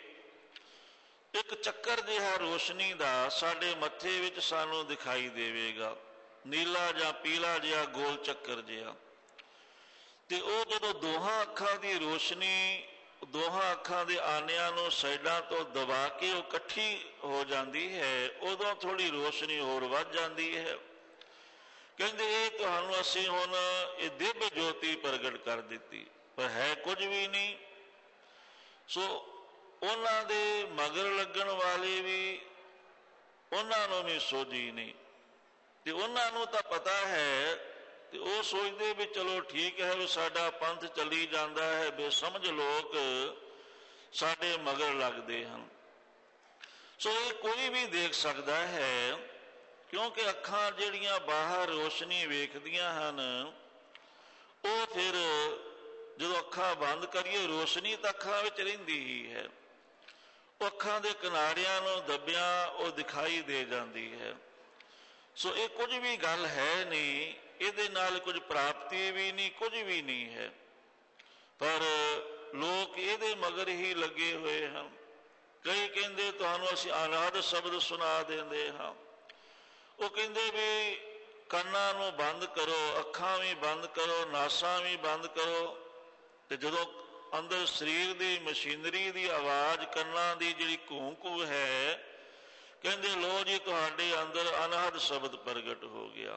[SPEAKER 2] ਇੱਕ ਚੱਕਰ ਜਿਹਾ ਰੋਸ਼ਨੀ ਦਾ ਸਾਡੇ ਮੱਥੇ ਵਿੱਚ ਸਾਨੂੰ ਦਿਖਾਈ ਦੇਵੇਗਾ, ਨੀਲਾ ਜਾਂ ਪੀਲਾ ਜਿਹਾ ਗੋਲ ਚੱਕਰ ਜਿਹਾ। ਤੇ ਉਹ ਜਦੋਂ ਦੋਹਾਂ ਅੱਖਾਂ ਦੀ ਰੋਸ਼ਨੀ ਦੋਹਾਂ ਅੱਖਾਂ ਦੇ ਆਨਿਆਂ ਨੂੰ ਸਾਈਡਾਂ ਤੋਂ ਦਬਾ ਕੇ ਉਹ ਇਕੱਠੀ ਹੋ ਜਾਂਦੀ ਹੈ, ਉਦੋਂ ਥੋੜ੍ਹੀ ਰੋਸ਼ਨੀ ਹੋਰ ਵੱਧ ਜਾਂਦੀ ਹੈ। ਕਹਿੰਦੇ ਇਹ ਤੁਹਾਨੂੰ ਅਸੀਂ ਹੁਣ ਇਹ ਦਿਵ ਜੋਤੀ ਪ੍ਰਗਟ ਕਰ ਦਿੱਤੀ, ਪਰ ਹੈ ਕੁਝ ਵੀ ਨਹੀਂ। ਸੋ ਉਹਨਾਂ ਦੇ ਮਗਰ ਲੱਗਣ ਵਾਲੇ ਵੀ, ਉਹਨਾਂ ਨੂੰ ਵੀ ਸੋਝੀ ਨਹੀਂ, ਤੇ ਉਹਨਾਂ ਨੂੰ ਤਾਂ ਪਤਾ ਹੈ ਤੇ ਉਹ ਸੋਚਦੇ ਵੀ ਚਲੋ ਠੀਕ ਹੈ, ਵੀ ਸਾਡਾ ਪੰਥ ਚੱਲੀ ਜਾਂਦਾ ਹੈ, ਬੇਸਮਝ ਲੋਕ ਸਾਡੇ ਮਗਰ ਲੱਗਦੇ ਹਨ। ਸੋ ਇਹ ਕੋਈ ਵੀ ਦੇਖ ਸਕਦਾ ਹੈ, ਕਿਉਂਕਿ ਅੱਖਾਂ ਜਿਹੜੀਆਂ ਬਾਹਰ ਰੋਸ਼ਨੀ ਵੇਖਦੀਆਂ ਹਨ, ਉਹ ਫਿਰ ਜਦੋਂ ਅੱਖਾਂ ਬੰਦ ਕਰੀਏ ਰੋਸ਼ਨੀ ਤਾਂ ਅੱਖਾਂ ਵਿੱਚ ਰਹਿੰਦੀ ਹੀ ਹੈ, ਉਹ ਅੱਖਾਂ ਦੇ ਕਿਨਾਰਿਆਂ ਨੂੰ ਦੱਬਿਆਂ ਉਹ ਦਿਖਾਈ ਦੇ ਜਾਂਦੀ ਹੈ। ਸੋ ਇਹ ਕੁਝ ਵੀ ਗੱਲ ਹੈ ਨਹੀਂ, ਇਹਦੇ ਨਾਲ ਕੁਝ ਪ੍ਰਾਪਤੀ ਵੀ ਨਹੀਂ, ਕੁਝ ਵੀ ਨਹੀਂ ਹੈ, ਪਰ ਲੋਕ ਇਹਦੇ ਮਗਰ ਹੀ ਲੱਗੇ ਹੋਏ ਹਨ। ਕਈ ਕਹਿੰਦੇ ਤੁਹਾਨੂੰ ਅਸੀਂ ਅਨਾਦ ਸ਼ਬਦ ਸੁਣਾ ਦਿੰਦੇ ਹਾਂ, ਉਹ ਕਹਿੰਦੇ ਵੀ ਕੰਨਾਂ ਨੂੰ ਬੰਦ ਕਰੋ, ਅੱਖਾਂ ਵੀ ਬੰਦ ਕਰੋ, ਨਾਸਾਂ ਵੀ ਬੰਦ ਕਰੋ, ਤੇ ਜਦੋਂ ਅੰਦਰ ਸਰੀਰ ਦੀ ਮਸ਼ੀਨਰੀ ਦੀ ਆਵਾਜ਼, ਕੰਨਾਂ ਦੀ ਜਿਹੜੀ ਘੂੰ ਘੂ ਹੈ, ਕਹਿੰਦੇ ਲੋ ਜੀ ਤੁਹਾਡੇ ਅੰਦਰ ਅਨਾਹਦ ਸ਼ਬਦ ਪ੍ਰਗਟ ਹੋ ਗਿਆ।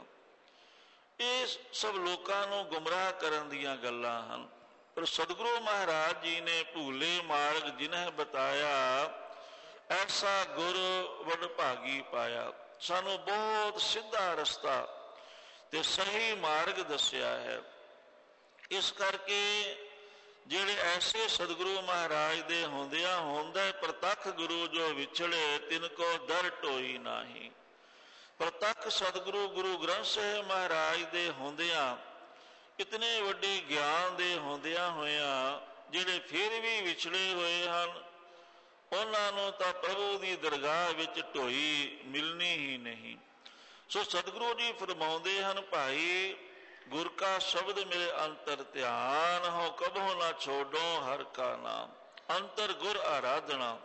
[SPEAKER 2] ਇਹ ਸਭ ਲੋਕਾਂ ਨੂੰ ਗੁੰਮਰਾਹ ਕਰਨ ਦੀਆਂ ਗੱਲਾਂ ਹਨ, ਪਰ ਸਤਿਗੁਰੂ ਮਹਾਰਾਜ ਜੀ ਨੇ ਭੂਲੇ ਮਾਰਗ ਜਿਨਹਿ ਬਤਾਇਆ, ਐਸਾ ਗੁਰ ਵਡਭਾਗੀ ਪਾਇਆ। ਸਾਨੂੰ ਬਹੁਤ ਸਿੱਧਾ ਰਸਤਾ ਤੇ ਸਹੀ ਮਾਰਗ ਦੱਸਿਆ ਹੈ। ਇਸ ਕਰਕੇ ਜਿਹੜੇ ਐਸੇ ਸਤਿਗੁਰੂ ਮਹਾਰਾਜ ਦੇ ਹੁੰਦਿਆਂ ਹੁੰਦਾ ਪ੍ਰਤੱਖ ਗੁਰੂ ਜੋ ਵਿਛੜੇ, ਤਿਨ ਕੋ ਦਰ ਢੋਈ ਨਾਹੀ। ਪ੍ਰਤੱਖ ਸਤਿਗੁਰੂ ਗੁਰੂ ਗ੍ਰੰਥ ਸਾਹਿਬ ਮਹਾਰਾਜ ਦੇ ਹੁੰਦਿਆਂ, ਇਤਨੇ ਵੱਡੇ ਗਿਆਨ ਦੇ ਹੁੰਦਿਆਂ ਹੋਇਆਂ ਜਿਹੜੇ ਫਿਰ ਵੀ ਵਿਛੜੇ ਹੋਏ ਹਨ, ਉਹਨਾਂ ਨੂੰ ਤਾਂ ਪ੍ਰਭੂ ਦੀ ਦਰਗਾਹ ਵਿੱਚ ਢੋਈ ਮਿਲਣੀ ਹੀ ਨਹੀਂ। ਸੋ ਸਤਿਗੁਰੂ ਜੀ ਫਰਮਾਉਂਦੇ ਹਨ, ਭਾਈ ਗੁਰ ਕਾ ਸ਼ਬਦ ਮੇਰੇ ਅੰਤਰ ਧਿਆਨ, ਹੋ ਕਬਹੁ ਨਾ ਛੋਡੋ ਹਰ ਕਾ ਨਾਮ। ਅੰਤਰ ਗੁਰ ਆਰਾਧਨਾ,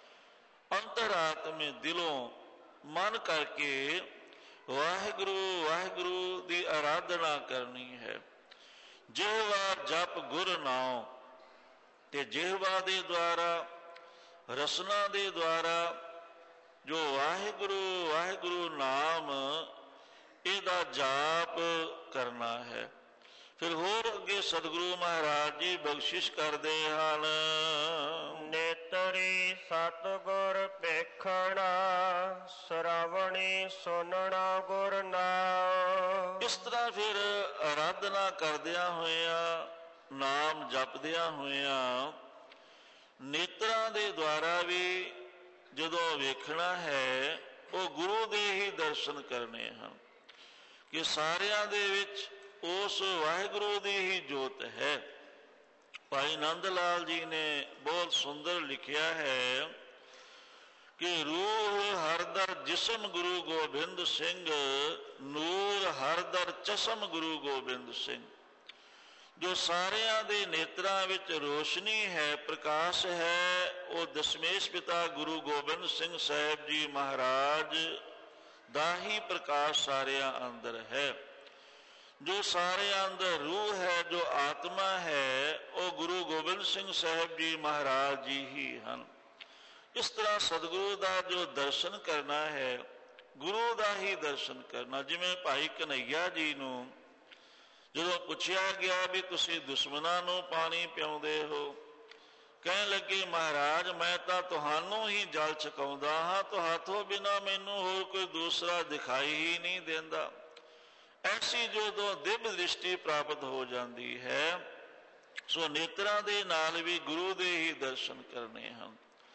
[SPEAKER 2] ਅੰਤਰਾਤਮੇ ਦਿਲੋਂ ਮਨ ਕਰਕੇ ਵਾਹਿਗੁਰੂ ਵਾਹਿਗੁਰੂ ਦੀ ਆਰਾਧਨਾ ਕਰਨੀ ਹੈ। ਜਿਹਵਾ ਜਪ ਗੁਰ ਨਾਮ, ਤੇ ਜਿਹਵਾ ਦੇ ਦੁਆਰਾ, ਰਸਨਾ ਦੇ ਦੁਆਰਾ ਜੋ ਵਾਹਿਗੁਰੂ ਵਾਹਿਗੁਰੂ ਨਾਮ ਇਹਦਾ ਜਾਪ ਕਰਨਾ ਹੈ। ਫਿਰ ਹੋਰ ਅੱਗੇ ਸਤਿਗੁਰੂ ਮਹਾਰਾਜ ਜੀ ਬਖਸ਼ਿਸ਼ ਕਰਦੇ ਹਨ,
[SPEAKER 1] ਨੇਤਰੀ ਸਤਿਗੁਰ ਵੇਖਣਾ, ਸ਼ਰਵਣੀ ਸੁਣਨਾ ਗੁਰ ਨਾਮ।
[SPEAKER 2] ਇਸ ਤਰ੍ਹਾਂ ਫਿਰ ਆਰਾਧਨਾ ਕਰਦਿਆਂ ਹੋਇਆਂ, ਨਾਮ ਜਪਦਿਆਂ ਹੋਇਆਂ, ਨੇਤਰਾਂ ਦੇ ਦੁਆਰਾ ਵੀ ਜਦੋਂ ਵੇਖਣਾ ਹੈ, ਉਹ ਗੁਰੂ ਦੇ ਹੀ ਦਰਸ਼ਨ ਕਰਨੇ ਹਨ, ਕਿ ਸਾਰਿਆਂ ਦੇ ਵਿੱਚ ਉਸ ਵਾਹਿਗੁਰੂ ਦੀ ਹੀ ਜੋਤ ਹੈ। ਭਾਈ ਨੰਦ ਲਾਲ ਜੀ ਨੇ ਬਹੁਤ ਸੁੰਦਰ ਲਿਖਿਆ ਹੈ ਕਿ ਰੂਹ ਹਰਦਰ ਜਿਸਮ ਗੁਰੂ ਗੋਬਿੰਦ ਸਿੰਘ, ਨੂਰ ਹਰਦਰ ਚਸ਼ਮ ਗੁਰੂ ਗੋਬਿੰਦ ਸਿੰਘ। ਜੋ ਸਾਰਿਆਂ ਦੇ ਨੇਤਰਾਂ ਵਿੱਚ ਰੋਸ਼ਨੀ ਹੈ, ਪ੍ਰਕਾਸ਼ ਹੈ, ਉਹ ਦਸ਼ਮੇਸ਼ ਪਿਤਾ ਗੁਰੂ ਗੋਬਿੰਦ ਸਿੰਘ ਸਾਹਿਬ ਜੀ ਮਹਾਰਾਜ ਦਾ ਹੀ ਪ੍ਰਕਾਸ਼ ਸਾਰਿਆਂ ਅੰਦਰ ਹੈ। ਜੋ ਸਾਰਿਆਂ ਅੰਦਰ ਰੂਹ ਹੈ, ਜੋ ਆਤਮਾ ਹੈ, ਉਹ ਗੁਰੂ ਗੋਬਿੰਦ ਸਿੰਘ ਸਾਹਿਬ ਜੀ ਮਹਾਰਾਜ ਜੀ ਹੀ ਹਨ। ਇਸ ਤਰ੍ਹਾਂ ਸਤਿਗੁਰੂ ਦਾ ਜੋ ਦਰਸ਼ਨ ਕਰਨਾ ਹੈ, ਗੁਰੂ ਦਾ ਹੀ ਦਰਸ਼ਨ ਕਰਨਾ। ਜਿਵੇਂ ਭਾਈ ਕਨ੍ਹਈਆ ਜੀ ਨੂੰ ਜਦੋਂ ਪੁੱਛਿਆ ਗਿਆ ਵੀ ਤੁਸੀਂ ਦੁਸ਼ਮਣਾਂ ਨੂੰ ਪਾਣੀ ਪਿਆਉਂਦੇ ਹੋ, ਕਹਿਣ ਲੱਗੇ ਮਹਾਰਾਜ ਮੈਂ ਤਾਂ ਤੁਹਾਨੂੰ ਹੀ ਜਲ ਛਕਾਉਂਦਾ ਹਾਂ, ਤੁਹਾਥੋਂ ਬਿਨਾਂ ਮੈਨੂੰ ਹੋਰ ਕੋਈ ਦੂਸਰਾ ਦਿਖਾਈ ਹੀ ਨਹੀਂ ਦਿੰਦਾ। ਐਸੀ ਜਦੋਂ ਦਿਵ ਦ੍ਰਿਸ਼ਟੀ ਪ੍ਰਾਪਤ ਹੋ ਜਾਂਦੀ ਹੈ, ਸੋ ਨੇਤਰਾਂ ਦੇ ਨਾਲ ਵੀ ਗੁਰੂ ਦੇ ਹੀ ਦਰਸ਼ਨ ਕਰਨੇ ਹਨ।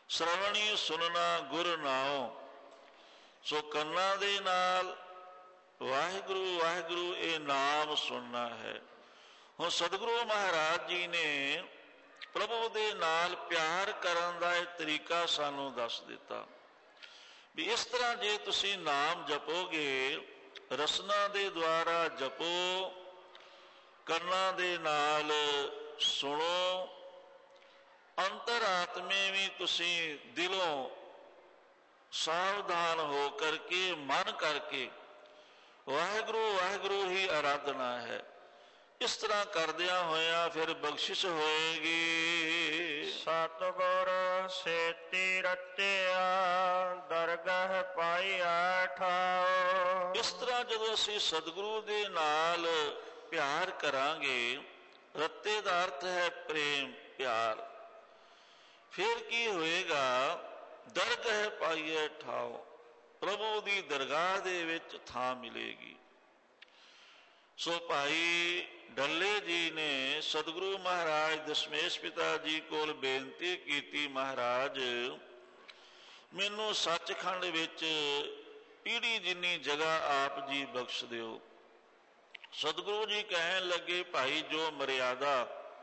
[SPEAKER 2] ਸ਼ਰਵਣੀ ਸੁਨਣਾ ਗੁਰ ਨਾਉ। ਸੋ ਕੰਨਾਂ ਦੇ ਨਾਲ ਵਾਹਿਗੁਰੂ ਵਾਹਿਗੁਰੂ ਇਹ ਨਾਮ ਸੁਣਨਾ ਹੈ। ਹੁਣ ਸਤਿਗੁਰੂ ਮਹਾਰਾਜ ਜੀ ਨੇ ਪ੍ਰਭੂ ਦੇ ਨਾਲ ਪਿਆਰ ਕਰਨ ਦਾ ਇਹ ਤਰੀਕਾ ਸਾਨੂੰ ਦੱਸ ਦਿੱਤਾ ਵੀ ਇਸ ਤਰ੍ਹਾਂ ਜੇ ਤੁਸੀਂ ਨਾਮ ਜਪੋਗੇ, ਰਸਨਾ ਦੇ ਦੁਆਰਾ ਜਪੋ, ਕੰਨਾਂ ਦੇ ਨਾਲ ਸੁਣੋ, ਅੰਤਰਾਤਮੇ ਵੀ ਤੁਸੀਂ ਦਿਲੋਂ ਸਾਵਧਾਨ ਹੋ ਕਰਕੇ ਮਨ ਕਰਕੇ ਵਾਹਿਗੁਰੂ ਵਾਹਿਗੁਰੂ ਹੀ ਆਰਾਧਨਾ ਹੈ। ਇਸ ਤਰ੍ਹਾਂ ਕਰਦਿਆਂ ਹੋਇਆਂ ਫਿਰ ਬਖਸ਼ਿਸ਼ ਹੋਏਗੀ।
[SPEAKER 1] ਸਤਿਗੁਰ ਸੇਤੀ ਰਚਿਆ ਦਰਗਹ ਪਾਈਆ ਠਾਉ।
[SPEAKER 2] ਇਸ ਤਰ੍ਹਾਂ ਜਦੋਂ ਅਸੀਂ ਸਤਿਗੁਰੂ ਦੇ ਨਾਲ ਪਿਆਰ ਕਰਾਂਗੇ, ਰੱਤੇ ਦਾ ਅਰਥ ਹੈ ਪ੍ਰੇਮ, ਪਿਆਰ, ਫਿਰ ਕੀ ਹੋਏਗਾ? ਦਰਗਹ ਪਾਈਏ ਠਾਉ, ਪ੍ਰਭੂ ਦੀ ਦਰਗਾਹ ਦੇ ਵਿੱਚ ਥਾਂ ਮਿਲੇਗੀ। ਸੋ ਭਾਈ ਡੱਲੇ ਜੀ ਨੇ ਸਤਿਗੁਰੂ ਮਹਾਰਾਜ ਦਸ਼ਮੇਸ਼ ਪਿਤਾ ਜੀ ਕੋਲ ਬੇਨਤੀ ਕੀਤੀ, ਮਹਾਰਾਜ ਮੈਨੂੰ ਸੱਚਖੰਡ ਵਿੱਚ ਪੀੜੀ ਜਿੰਨੀ ਜਗ੍ਹਾ ਆਪ ਜੀ ਬਖਸ਼ ਦਿਓ। ਸਤਿਗੁਰੂ ਜੀ ਕਹਿਣ ਲੱਗੇ, ਭਾਈ ਜੋ ਮਰਿਆਦਾ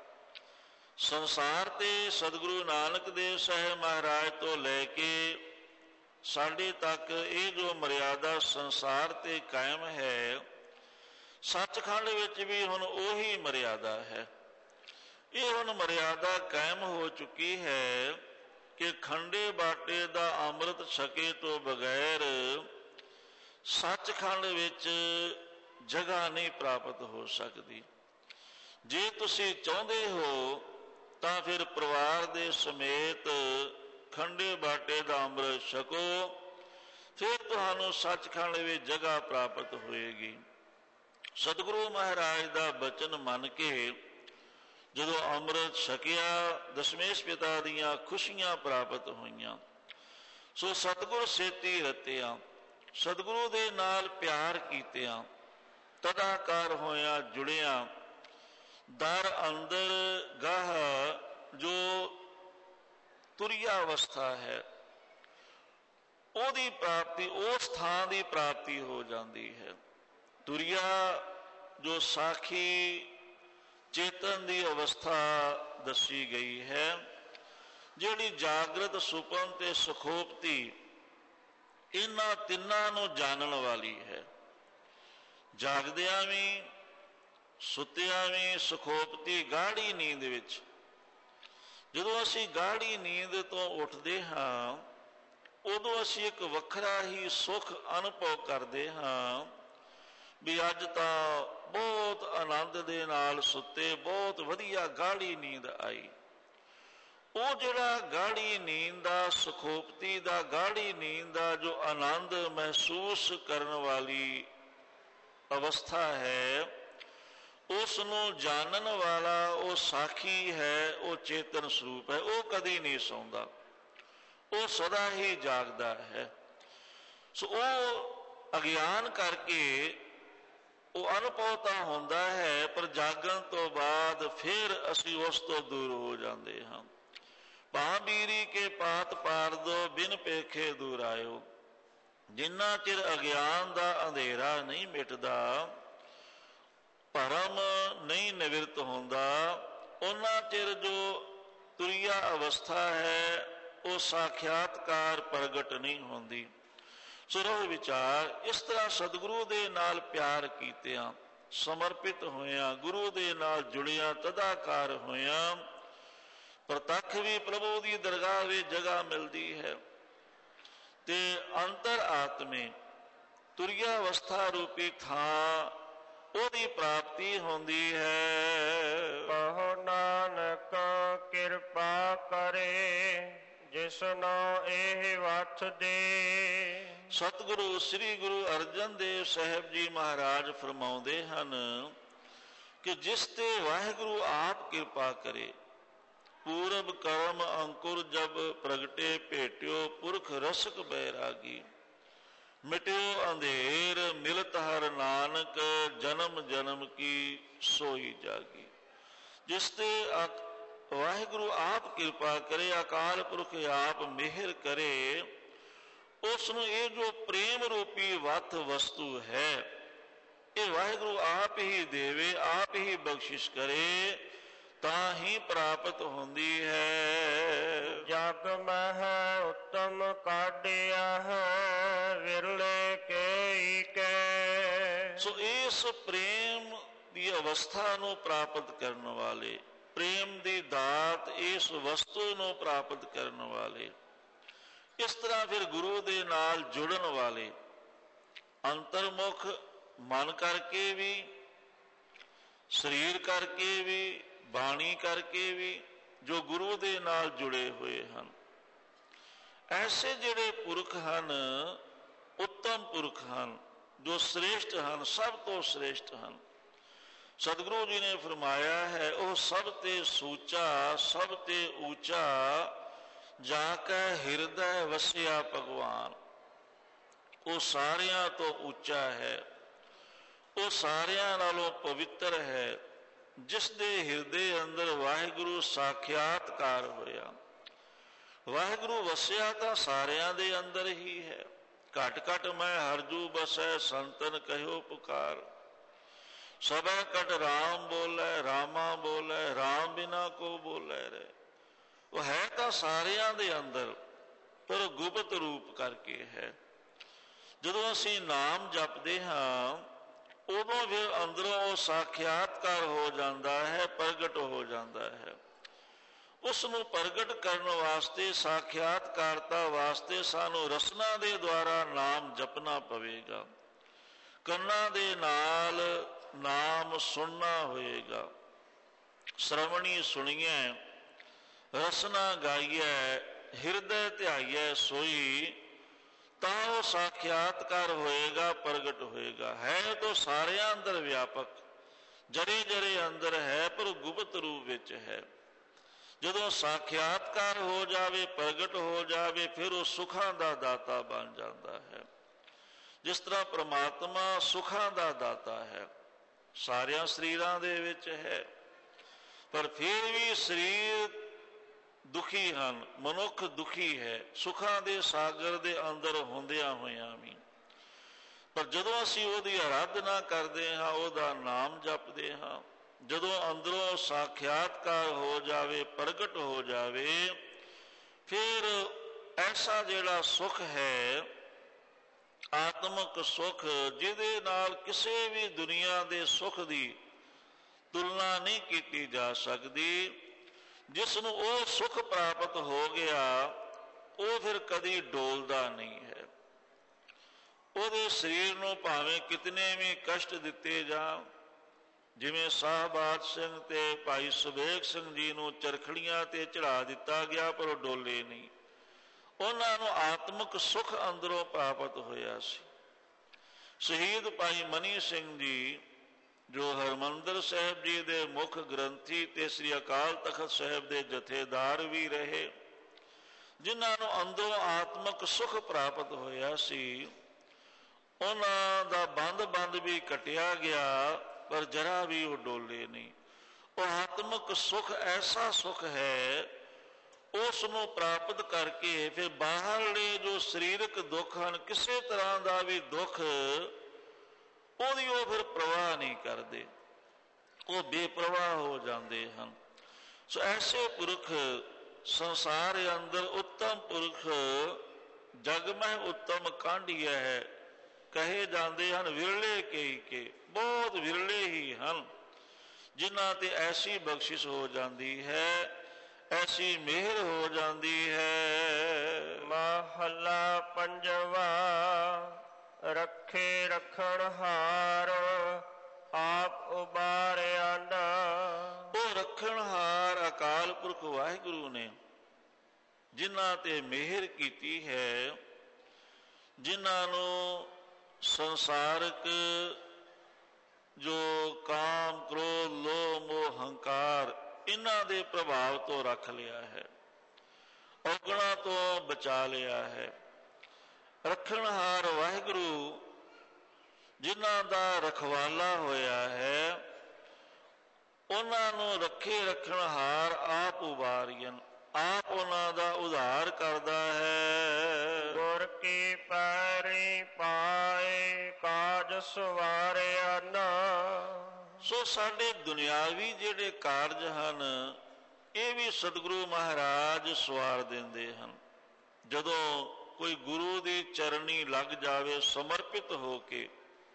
[SPEAKER 2] ਸੰਸਾਰ ਤੇ ਸਤਿਗੁਰੂ ਨਾਨਕ ਦੇਵ ਸਾਹਿਬ ਮਹਾਰਾਜ ਤੋਂ ਲੈ ਕੇ ਸਾਡੇ ਤੱਕ ਇਹ ਜੋ ਮਰਿਆਦਾ ਸੰਸਾਰ ਤੇ ਕਾਇਮ ਹੈ, ਸੱਚਖੰਡ ਵਿੱਚ ਵੀ ਹੁਣ ਉਹੀ ਮਰਿਆਦਾ ਹੈ। ਇਹ ਹੁਣ ਮਰਿਆਦਾ ਕਾਇਮ ਹੋ ਚੁੱਕੀ ਹੈ ਕਿ ਖੰਡੇ ਬਾਟੇ ਦਾ ਅੰਮ੍ਰਿਤ ਛਕੇ ਤੋਂ ਬਗੈਰ ਸੱਚਖੰਡ ਵਿੱਚ ਜਗ੍ਹਾ ਨਹੀਂ ਪ੍ਰਾਪਤ ਹੋ ਸਕਦੀ। ਜੇ ਤੁਸੀਂ ਚਾਹੁੰਦੇ ਹੋ ਤਾਂ ਫਿਰ ਪਰਿਵਾਰ ਦੇ ਸਮੇਤ ਖੰਡੇ ਬਾਟੇ ਦਾ ਅੰਮ੍ਰਿਤ ਛਕੋ, ਫਿਰ ਤੁਹਾਨੂੰ ਸੱਚਖੰਡ ਵਿੱਚ ਜਗ੍ਹਾ ਪ੍ਰਾਪਤ ਹੋਏਗੀ। ਸਤਿਗੁਰੂ ਮਹਾਰਾਜ ਦਾ ਬਚਨ ਮੰਨ ਕੇ ਜਦੋਂ ਅੰਮ੍ਰਿਤ ਛਕਿਆ, ਦਸ਼ਮੇਸ਼ ਪਿਤਾ ਦੀਆਂ ਖੁਸ਼ੀਆਂ ਪ੍ਰਾਪਤ ਹੋਈਆਂ। ਸੋ ਸਤਿਗੁਰ ਸੇਤੀ ਰਤਿਆ, ਸਤਿਗੁਰੂ ਦੇ ਨਾਲ ਪਿਆਰ ਕੀਤਿਆਂ, ਤਦਾਕਾਰ ਹੋਇਆ ਜੁੜਿਆ, ਦਰ ਅੰਦਰ ਗਾਹ ਜੋ ਤੁਰਿਆ ਅਵਸਥਾ ਹੈ ਉਹਦੀ ਪ੍ਰਾਪਤੀ, ਉਸ ਥਾਂ ਦੀ ਪ੍ਰਾਪਤੀ ਹੋ ਜਾਂਦੀ ਹੈ। ਤੁਰਿਆ ਜੋ ਸਾਖੀ ਚੇਤਨ ਦੀ ਅਵਸਥਾ ਦੱਸੀ ਗਈ ਹੈ, ਜਿਹੜੀ ਜਾਗਰਤ, ਸੁਪਨ ਤੇ ਸੁਖੋਪਤੀ ਇਹਨਾਂ ਤਿੰਨਾਂ ਨੂੰ ਜਾਣਨ ਵਾਲੀ ਹੈ। ਜਾਗਦਿਆਂ ਵੀ, ਸੁੱਤਿਆਂ ਵੀ, ਸੁਖੋਪਤੀ ਗਾੜੀ ਨੀਂਦ ਵਿੱਚ। ਜਦੋਂ ਅਸੀਂ ਗਾੜੀ ਨੀਂਦ ਤੋਂ ਉੱਠਦੇ ਹਾਂ, ਉਦੋਂ ਅਸੀਂ ਇੱਕ ਵੱਖਰਾ ਹੀ ਸੁੱਖ ਅਨੁਭਵ ਕਰਦੇ ਹਾਂ ਵੀ ਅੱਜ ਤਾਂ ਬਹੁਤ ਆਨੰਦ ਦੇ ਨਾਲ ਸੁੱਤੇ, ਬਹੁਤ ਵਧੀਆ ਗਾੜੀ ਨੀਂਦ ਆਈ। ਉਹ ਜਿਹੜਾ ਗਾੜੀ ਨੀਂਦ ਦਾ, ਸੁਖੋਪਤੀ ਦਾ, ਗਾੜੀ ਨੀਂਦ ਦਾ ਜੋ ਆਨੰਦ ਮਹਿਸੂਸ ਕਰਨ ਵਾਲੀ ਅਵਸਥਾ ਹੈ, ਉਸ ਨੂੰ ਜਾਣਨ ਵਾਲਾ ਉਹ ਸਾਖੀ ਹੈ, ਉਹ ਚੇਤਨ ਸਰੂਪ ਹੈ। ਉਹ ਕਦੀ ਨਹੀਂ ਸੌਂਦਾ, ਉਹ ਸਦਾ ਹੀ ਜਾਗਦਾ ਹੈ। ਸੋ ਉਹ ਅਗਿਆਨ ਕਰਕੇ ਉਹ ਅਨੁਭਵ ਤਾਂ ਹੁੰਦਾ ਹੈ, ਪਰ ਜਾਗਣ ਤੋਂ ਬਾਅਦ ਫਿਰ ਅਸੀਂ ਉਸ ਤੋਂ ਦੂਰ ਹੋ ਜਾਂਦੇ ਹਾਂ। ਭਾਂ ਬੀਰੀ ਕੇ ਪਾਤ ਪਾਰ ਦੋ, ਬਿਨ ਪੇਖੇ ਦੂਰ ਆਇਓ। ਜਿੰਨਾ ਚਿਰ ਅਗਿਆਨ ਦਾ ਅੰਧੇਰਾ ਨਹੀਂ ਮਿਟਦਾ, ਭਰਮ ਨਹੀਂ ਨਿਵਰਤ ਹੁੰਦਾ, ਉਹਨਾਂ ਚਿਰ ਜੋ ਤੁਰਿਆ ਅਵਸਥਾ ਹੈ ਉਹ ਸਾਖਿਆਤਕਾਰ ਪ੍ਰਗਟ ਨਹੀਂ ਹੁੰਦੀ। ਸੋ ਰਹੋ ਵਿਚਾਰ, ਇਸ ਤਰ੍ਹਾਂ ਸਤਿਗੁਰੂ ਦੇ ਨਾਲ ਪਿਆਰ ਕੀਤਿਆਂ, ਸਮਰਪਿਤ ਹੋਇਆਂ, ਗੁਰੂ ਦੇ ਨਾਲ ਜੁੜਿਆਂ, ਤਦਾਕਾਰ ਹੋਇਆਂ, ਪ੍ਰਤੱਖ ਵੀ ਪ੍ਰਭੂ ਦੀ ਦਰਗਾਹ ਵਿੱਚ ਜਗ੍ਹਾ ਮਿਲਦੀ ਹੈ ਤੇ ਅੰਤਰ ਆਤਮੇ ਤੁਰਿਆ ਅਵਸਥਾ ਰੂਪੀ ਥਾਂ ਉਹਦੀ ਪ੍ਰਾਪਤੀ ਹੁੰਦੀ ਹੈ।
[SPEAKER 1] ਕਹੋ ਨਾਨਕ ਕਿਰਪਾ ਕਰੇ, ਜਿਸਨੋ ਇਹ ਵਥ ਦੇ।
[SPEAKER 2] ਸਤਿਗੁਰੂ ਸ੍ਰੀ ਗੁਰੂ ਅਰਜਨ ਦੇਵ ਸਾਹਿਬ ਜੀ ਮਹਾਰਾਜ ਫਰਮਾਉਂਦੇ ਹਨ ਕਿ ਜਿਸ ਤੇ ਵਾਹਿਗੁਰੂ ਆਪ ਕਿਰਪਾ ਕਰੇ, ਪੂਰਬ ਕਰਮ ਅੰਕੁਰ ਜਬ ਪ੍ਰਗਟੇ, ਭੇਟਿਓ ਪੁਰਖ ਰਸਕ ਬੈਰਾਗੀ। ਮਿਟਿਓ ਅੰਧੇਰ ਮਿਲਤ ਹਰ ਨਾਨਕ, ਜਨਮ ਜਨਮ ਕੀ ਸੋਈ ਜਾਗੀ। ਜਿਸ ਤੇ ਵਾਹਿਗੁਰੂ ਆਪ ਕਿਰਪਾ ਕਰੇ, ਅਕਾਲ ਪੁਰਖ ਆਪ ਮਿਹਰ ਕਰੇ, ਉਸ ਨੂੰ ਇਹ ਜੋ ਪ੍ਰੇਮ ਰੂਪੀ ਵੱਤ ਵਸਤੂ ਹੈ ਇਹ ਵਾਹਿਗੁਰੂ ਆਪ ਹੀ ਦੇਵੇ, ਆਪ ਹੀ ਬਖਸ਼ਿਸ਼ ਕਰੇ, ਤਾਂ ਹੀ ਪ੍ਰਾਪਤ ਹੁੰਦੀ ਹੈ।
[SPEAKER 1] ਜਗ ਮਹਿ ਉੱਤਮ ਕਾਢਿਆ ਹੈ, ਵਿਰਲੇ ਕੇਈ ਕੈ।
[SPEAKER 2] ਸੋ ਇਸ ਪ੍ਰੇਮ ਦੀ ਅਵਸਥਾ ਨੂੰ ਪ੍ਰਾਪਤ ਕਰਨ ਵਾਲੇ, ਪ੍ਰੇਮ ਦੀ ਦਾਤ ਇਸ ਵਸਤੂ ਨੂੰ ਪ੍ਰਾਪਤ ਕਰਨ ਵਾਲੇ, ਇਸ ਤਰ੍ਹਾਂ ਫਿਰ ਗੁਰੂ ਦੇ ਨਾਲ ਜੁੜਨ ਵਾਲੇ, ਅੰਤਰਮੁਖ ਮਨ ਕਰਕੇ ਵੀ, ਸਰੀਰ ਕਰਕੇ ਵੀ, ਬਾਣੀ ਕਰਕੇ ਵੀ, ਜੋ ਗੁਰੂ ਦੇ ਨਾਲ ਜੁੜੇ ਹੋਏ ਹਨ, ਐਸੇ ਜਿਹੜੇ ਪੁਰਖ ਹਨ, ਉੱਤਮ ਪੁਰਖ ਹਨ, ਜੋ ਸ੍ਰੇਸ਼ਟ ਹਨ, ਸਭ ਤੋਂ ਸ੍ਰੇਸ਼ਟ ਹਨ। ਸਤਿਗੁਰੂ ਜੀ ਨੇ ਫਰਮਾਇਆ ਹੈ, ਉਹ ਸਭ ਤੇ ਸੂਚਾ, ਸਭ ਤੇ ਉੱਚਾ, ਜਾ ਕੇ ਹਿਰਦੈ ਵਸਿਆ ਭਗਵਾਨ। ਉਹ ਸਾਰਿਆਂ ਤੋਂ ਉੱਚਾ ਹੈ, ਉਹ ਸਾਰਿਆਂ ਨਾਲੋਂ ਪਵਿੱਤਰ ਹੈ, ਜਿਸ ਦੇ ਹਿਰਦੇ ਅੰਦਰ ਵਾਹਿਗੁਰੂ ਸਾਖਿਆਤਕਾਰ ਹੋਇਆ। ਵਾਹਿਗੁਰੂ ਵਸਿਆ ਤਾਂ ਸਾਰਿਆਂ ਦੇ ਅੰਦਰ ਹੀ ਹੈ। ਘਟ ਘਟ ਮੈਂ ਹਰਜੂ ਬਸੈ, ਸੰਤਨ ਕਹਿਓ ਪੁਕਾਰ। ਸਭੈ ਕਟ ਰਾਮ ਬੋਲੇ, ਰਾਮਾ ਬੋਲੇ, ਰਾਮ ਬਿਨਾ ਕੋ ਬੋਲੇ ਰੇ। ਉਹ ਹੈ ਤਾਂ ਸਾਰਿਆਂ ਦੇ ਅੰਦਰ, ਪਰ ਗੁਪਤ ਰੂਪ ਕਰਕੇ ਹੈ। ਜਦੋਂ ਅਸੀਂ ਨਾਮ ਜਪਦੇ ਹਾਂ, ਉਦੋਂ ਫਿਰ ਅੰਦਰੋਂ ਉਹ ਸਾਖਿਆਤਕਾਰ ਹੋ ਜਾਂਦਾ ਹੈ, ਪ੍ਰਗਟ ਹੋ ਜਾਂਦਾ ਹੈ। ਉਸ ਨੂੰ ਪ੍ਰਗਟ ਕਰਨ ਵਾਸਤੇ, ਸਾਖਿਆਤਕਾਰਤਾ ਵਾਸਤੇ ਸਾਨੂੰ ਰਸਨਾ ਦੇ ਦੁਆਰਾ ਨਾਮ ਜਪਣਾ ਪਵੇਗਾ, ਕੰਨਾਂ ਦੇ ਨਾਲ ਨਾਮ ਸੁਣਨਾ ਹੋਏਗਾ। ਸ਼ਰਵਣੀ ਸੁਣੀਐ, ਰਸਨਾ ਗਾਈਐ, ਹਿਰਦੈ ਧਿਆਈਐ ਸੋਈ, ਤਾਂ ਉਹ ਸਾਖਿਆਤਕਾਰ ਹੋਏਗਾ, ਪ੍ਰਗਟ ਹੋਏਗਾ। ਹੈ ਤਾਂ ਸਾਰਿਆਂ ਅੰਦਰ ਵਿਆਪਕ, ਜਰੇ ਜਰੇ ਅੰਦਰ ਹੈ, ਪਰ ਗੁਪਤ ਰੂਪ ਵਿੱਚ ਹੈ। ਜਦੋਂ ਸਾਖਿਆਤਕਾਰ ਹੋ ਜਾਵੇ, ਪ੍ਰਗਟ ਹੋ ਜਾਵੇ, ਫਿਰ ਉਹ ਸੁੱਖਾਂ ਦਾ ਦਾਤਾ ਬਣ ਜਾਂਦਾ ਹੈ। ਜਿਸ ਤਰ੍ਹਾਂ ਪ੍ਰਮਾਤਮਾ ਸੁੱਖਾਂ ਦਾ ਦਾਤਾ ਹੈ, ਸਾਰਿਆਂ ਸਰੀਰਾਂ ਦੇ ਵਿੱਚ ਹੈ, ਪਰ ਫਿਰ ਵੀ ਸਰੀਰ ਦੁਖੀ ਹਨ, ਮਨੁੱਖ ਦੁਖੀ ਹੈ, ਸੁੱਖਾਂ ਦੇ ਸਾਗਰ ਦੇ ਅੰਦਰ ਹੁੰਦਿਆਂ ਹੋਇਆਂ ਵੀ। ਪਰ ਜਦੋਂ ਅਸੀਂ ਉਹਦੀ ਆਰਾਧਨਾ ਕਰਦੇ ਹਾਂ, ਉਹਦਾ ਨਾਮ ਜਪਦੇ ਹਾਂ, ਜਦੋਂ ਅੰਦਰੋਂ ਸਾਖਿਆਤਕਾਰ ਹੋ ਜਾਵੇ, ਪ੍ਰਗਟ ਹੋ ਜਾਵੇ, ਫਿਰ ਐਸਾ ਜਿਹੜਾ ਸੁੱਖ ਹੈ, ਆਤਮਿਕ ਸੁੱਖ, ਜਿਹਦੇ ਨਾਲ ਕਿਸੇ ਵੀ ਦੁਨੀਆ ਦੇ ਸੁੱਖ ਦੀ ਤੁਲਨਾ ਨਹੀਂ ਕੀਤੀ ਜਾ ਸਕਦੀ, ਜਿਸ ਨੂੰ ਉਹ ਸੁੱਖ ਪ੍ਰਾਪਤ ਹੋ ਗਿਆ, ਉਹ ਫਿਰ ਕਦੀ ਡੋਲਦਾ ਨਹੀਂ ਹੈ। ਉਹਦੇ ਸਰੀਰ ਨੂੰ ਭਾਵੇਂ ਕਿਤਨੇ ਵੀ ਕਸ਼ਟ ਦਿੱਤੇ ਜਾਣ, ਜਿਵੇਂ ਸਾਹਬਾਦ ਸਿੰਘ ਤੇ ਭਾਈ ਸੁਬੇਗ ਸਿੰਘ ਜੀ ਨੂੰ ਚਰਖੜੀਆਂ ਤੇ ਚੜਾ ਦਿੱਤਾ ਗਿਆ, ਪਰ ਉਹ ਡੋਲੇ ਨਹੀਂ। ਉਹਨਾਂ ਨੂੰ ਆਤਮਿਕ ਸੁੱਖ ਅੰਦਰੋਂ ਪ੍ਰਾਪਤ ਹੋਇਆ ਸੀ। ਸ਼ਹੀਦ ਭਾਈ ਮਨੀ ਸਿੰਘ ਜੀ, ਜੋ ਹਰਿਮੰਦਰ ਸਾਹਿਬ ਜੀ ਦੇ ਮੁੱਖ ਗ੍ਰੰਥੀ ਤੇ ਸ੍ਰੀ ਅਕਾਲ ਤਖਤ ਸਾਹਿਬ ਦੇ ਜਥੇਦਾਰ ਵੀ ਰਹੇ, ਜਿਨ੍ਹਾਂ ਨੂੰ ਅੰਦਰੋਂ ਆਤਮਿਕ ਸੁੱਖ ਪ੍ਰਾਪਤ ਹੋਇਆ ਸੀ, ਉਹਨਾਂ ਦਾ ਬੰਦ ਬੰਦ ਵੀ ਕੱਟਿਆ ਗਿਆ, ਪਰ ਜਰਾ ਵੀ ਉਹ ਡੋਲੇ ਨਹੀਂ। ਉਹ ਆਤਮਿਕ ਸੁੱਖ ਐਸਾ ਸੁੱਖ ਹੈ, ਉਸ ਨੂੰ ਪ੍ਰਾਪਤ ਕਰਕੇ ਫਿਰ ਬਾਹਰਲੇ ਜੋ ਸਰੀਰਕ ਦੁੱਖ ਹਨ, ਕਿਸੇ ਤਰ੍ਹਾਂ ਦਾ ਵੀ ਦੁੱਖ ਉਹਦੀ ਉਹ ਫਿਰ ਪ੍ਰਵਾਹ ਨਹੀਂ ਕਰਦੇ, ਉਹ ਬੇਪਰਵਾਹ ਹੋ ਜਾਂਦੇ ਹਨ। ਸੋ ਐਸੇ ਪੁਰਖ ਸੰਸਾਰ ਅੰਦਰ ਉੱਤਮ ਪੁਰਖ, ਜਗ ਮਹਿ ਉੱਤਮ ਕਾਂਢੀਆ ਹੈ, ਕਹੇ ਜਾਂਦੇ ਹਨ। ਵਿਰਲੇ ਕਈ ਕੇ, ਬਹੁਤ ਵਿਰਲੇ ਹੀ ਹਨ, ਜਿਨ੍ਹਾਂ ਤੇ ਐਸੀ ਬਖਸ਼ਿਸ਼ ਹੋ ਜਾਂਦੀ ਹੈ, ਐਸੀ ਮਿਹਰ ਹੋ ਜਾਂਦੀ ਹੈ।
[SPEAKER 1] ਮਹੱਲਾ ਪੰਜਵਾ। ਰੱਖੇ ਰੱਖਣ ਹਾਰ, ਆਪ ਉਬਾਰਿਆ ਨਾ।
[SPEAKER 2] ਉਹ ਰੱਖਣ ਹਾਰ ਅਕਾਲ ਪੁਰਖ ਵਾਹਿਗੁਰੂ ਨੇ ਜਿਨ੍ਹਾਂ ਤੇ ਮਿਹਰ ਕੀਤੀ ਹੈ, ਜਿਨ੍ਹਾਂ ਨੂੰ ਸੰਸਾਰਕ ਜੋ ਕਾਮ, ਕ੍ਰੋਧ, ਲੋਭ, ਮੋਹ, ਹੰਕਾਰ, ਇਹਨਾਂ ਦੇ ਪ੍ਰਭਾਵ ਤੋਂ ਰੱਖ ਲਿਆ ਹੈ, ਔਗਣਾਂ ਤੋਂ ਬਚਾ ਲਿਆ ਹੈ। ਰੱਖਣਹਾਰ ਵਾਹਿਗੁਰੂ ਜਿਨ੍ਹਾਂ ਦਾ ਰਖਵਾਲਾ ਹੋਇਆ ਹੈ, ਉਹਨਾਂ ਨੂੰ ਰੱਖੇ ਰੱਖਣਹਾਰ ਆਪ ਉਬਾਰੀਆਂ, ਆਪ ਉਹਨਾਂ ਦਾ ਉਧਾਰ ਕਰਦਾ ਹੈ।
[SPEAKER 1] ਗੁਰ ਕੀ ਪੈਰੀ ਪਾਏ ਕਾਜ ਸਵਾਰਿਆ ਨਾ।
[SPEAKER 2] ਸੋ ਸਾਡੇ ਦੁਨਿਆਵੀ ਜਿਹੜੇ ਕਾਰਜ ਹਨ ਇਹ ਵੀ ਸਤਿਗੁਰੂ ਮਹਾਰਾਜ ਸਵਾਰ ਦਿੰਦੇ ਹਨ। ਜਦੋਂ ਕੋਈ ਗੁਰੂ ਦੀ ਚਰਨੀ ਲੱਗ ਜਾਵੇ ਸਮਰਪਿਤ ਹੋ ਕੇ,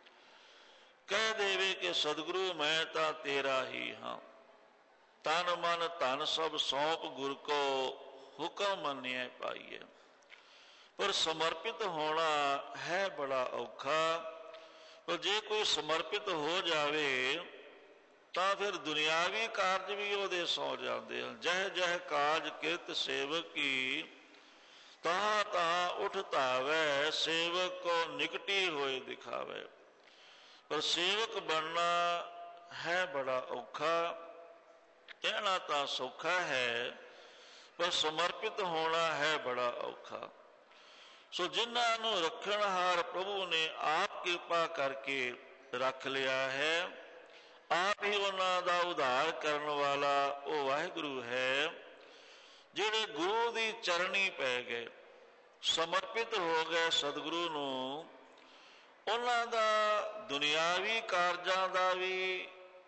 [SPEAKER 2] ਕਹਿ ਦੇਵੇ ਕਿ ਸਤਿਗੁਰੂ ਮੈਂ ਤਾਂ ਤੇਰਾ ਹੀ ਹਾਂ, ਤਨ ਮਨ ਧਨ ਸਭ ਸੌਂਪ ਗੁਰ ਕੋ ਹੁਕਮ ਮੰਨਿਆ ਪਾਈਏ। ਪਰ ਸਮਰਪਿਤ ਹੋਣਾ ਹੈ ਬੜਾ ਔਖਾ। ਪਰ ਜੇ ਕੋਈ ਸਮਰਪਿਤ ਹੋ ਜਾਵੇ ਤਾਂ ਫਿਰ ਦੁਨਿਆਵੀ ਕਾਰਜ ਵੀ ਉਹਦੇ ਸੌ ਜਾਂਦੇ ਹਨ। ਜਹ ਜਹ ਕਾਜ ਕਿਰਤ ਸੇਵਕ ਕੀ, ਤਾਂ ਤਾਂ ਉਠ ਧਾਵੈ, ਸੇਵਕ ਕੋ ਨਿਕਟੀ ਹੋਏ ਦਿਖਾਵੇ। ਪਰ ਸੇਵਕ ਬਣਨਾ ਹੈ ਬੜਾ ਔਖਾ। ਕਹਿਣਾ ਤਾਂ ਸੌਖਾ ਹੈ, ਪਰ ਸਮਰਪਿਤ ਹੋਣਾ ਹੈ ਬੜਾ ਔਖਾ। ਸੋ ਜਿਨ੍ਹਾਂ ਨੂੰ ਰੱਖਣਹਾਰ ਪ੍ਰਭੂ ਨੇ ਆਪ ਕਿਰਪਾ ਕਰਕੇ ਰੱਖ ਲਿਆ ਹੈ, ਆਪ ਹੀ ਉਹਨਾਂ ਦਾ ਉਧਾਰ ਕਰਨ ਵਾਲਾ ਉਹ ਵਾਹਿਗੁਰੂ ਹੈ। ਜਿਹੜੇ ਗੁਰੂ ਦੀ ਚਰਣੀ ਪੈ ਗਏ, ਸਮਰਪਿਤ ਹੋ ਗਏ ਸਤਿਗੁਰੂ ਨੂੰ, ਉਹਨਾਂ ਦਾ ਦੁਨਿਆਵੀ ਕਾਰਜਾਂ ਦਾ ਵੀ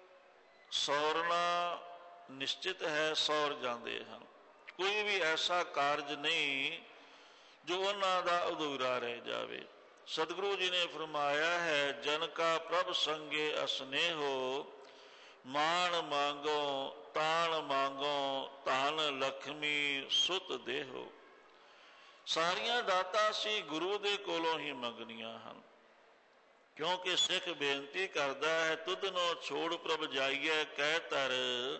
[SPEAKER 2] ਸੌਰਨਾ ਨਿਸ਼ਚਿਤ ਹੈ, ਸੌਰ ਜਾਂਦੇ ਹਨ। ਕੋਈ ਵੀ ਐਸਾ ਕਾਰਜ ਨਹੀਂ ਜੋ ਉਹਨਾਂ ਦਾ ਅਧੂਰਾ ਰਹਿ ਜਾਵੇ। ਸਤਿਗੁਰੂ ਜੀ ਨੇ ਫਰਮਾਇਆ ਹੈ, ਜਨ ਕਾ ਪ੍ਰਭ ਸੰਗੇ ਅਸਨੇਹੋ, ਮਾਣ ਮੰਗੋ ਤਾਣ ਮੰਗੋ, ਧਨ ਲਖਮੀ ਸੁਤ ਦੇਹੋ। ਸਾਰੀਆਂ ਦਾਤਾਂ ਅਸੀਂ ਗੁਰੂ ਦੇ ਕੋਲੋਂ ਹੀ ਮੰਗਣੀਆਂ ਹਨ, ਕਿਉਂਕਿ ਸਿੱਖ ਬੇਨਤੀ ਕਰਦਾ ਹੈ, ਤੁਧ ਨੋ ਛੋੜ ਪ੍ਰਭ ਜਾਈਏ ਕਹਿ ਤਰ,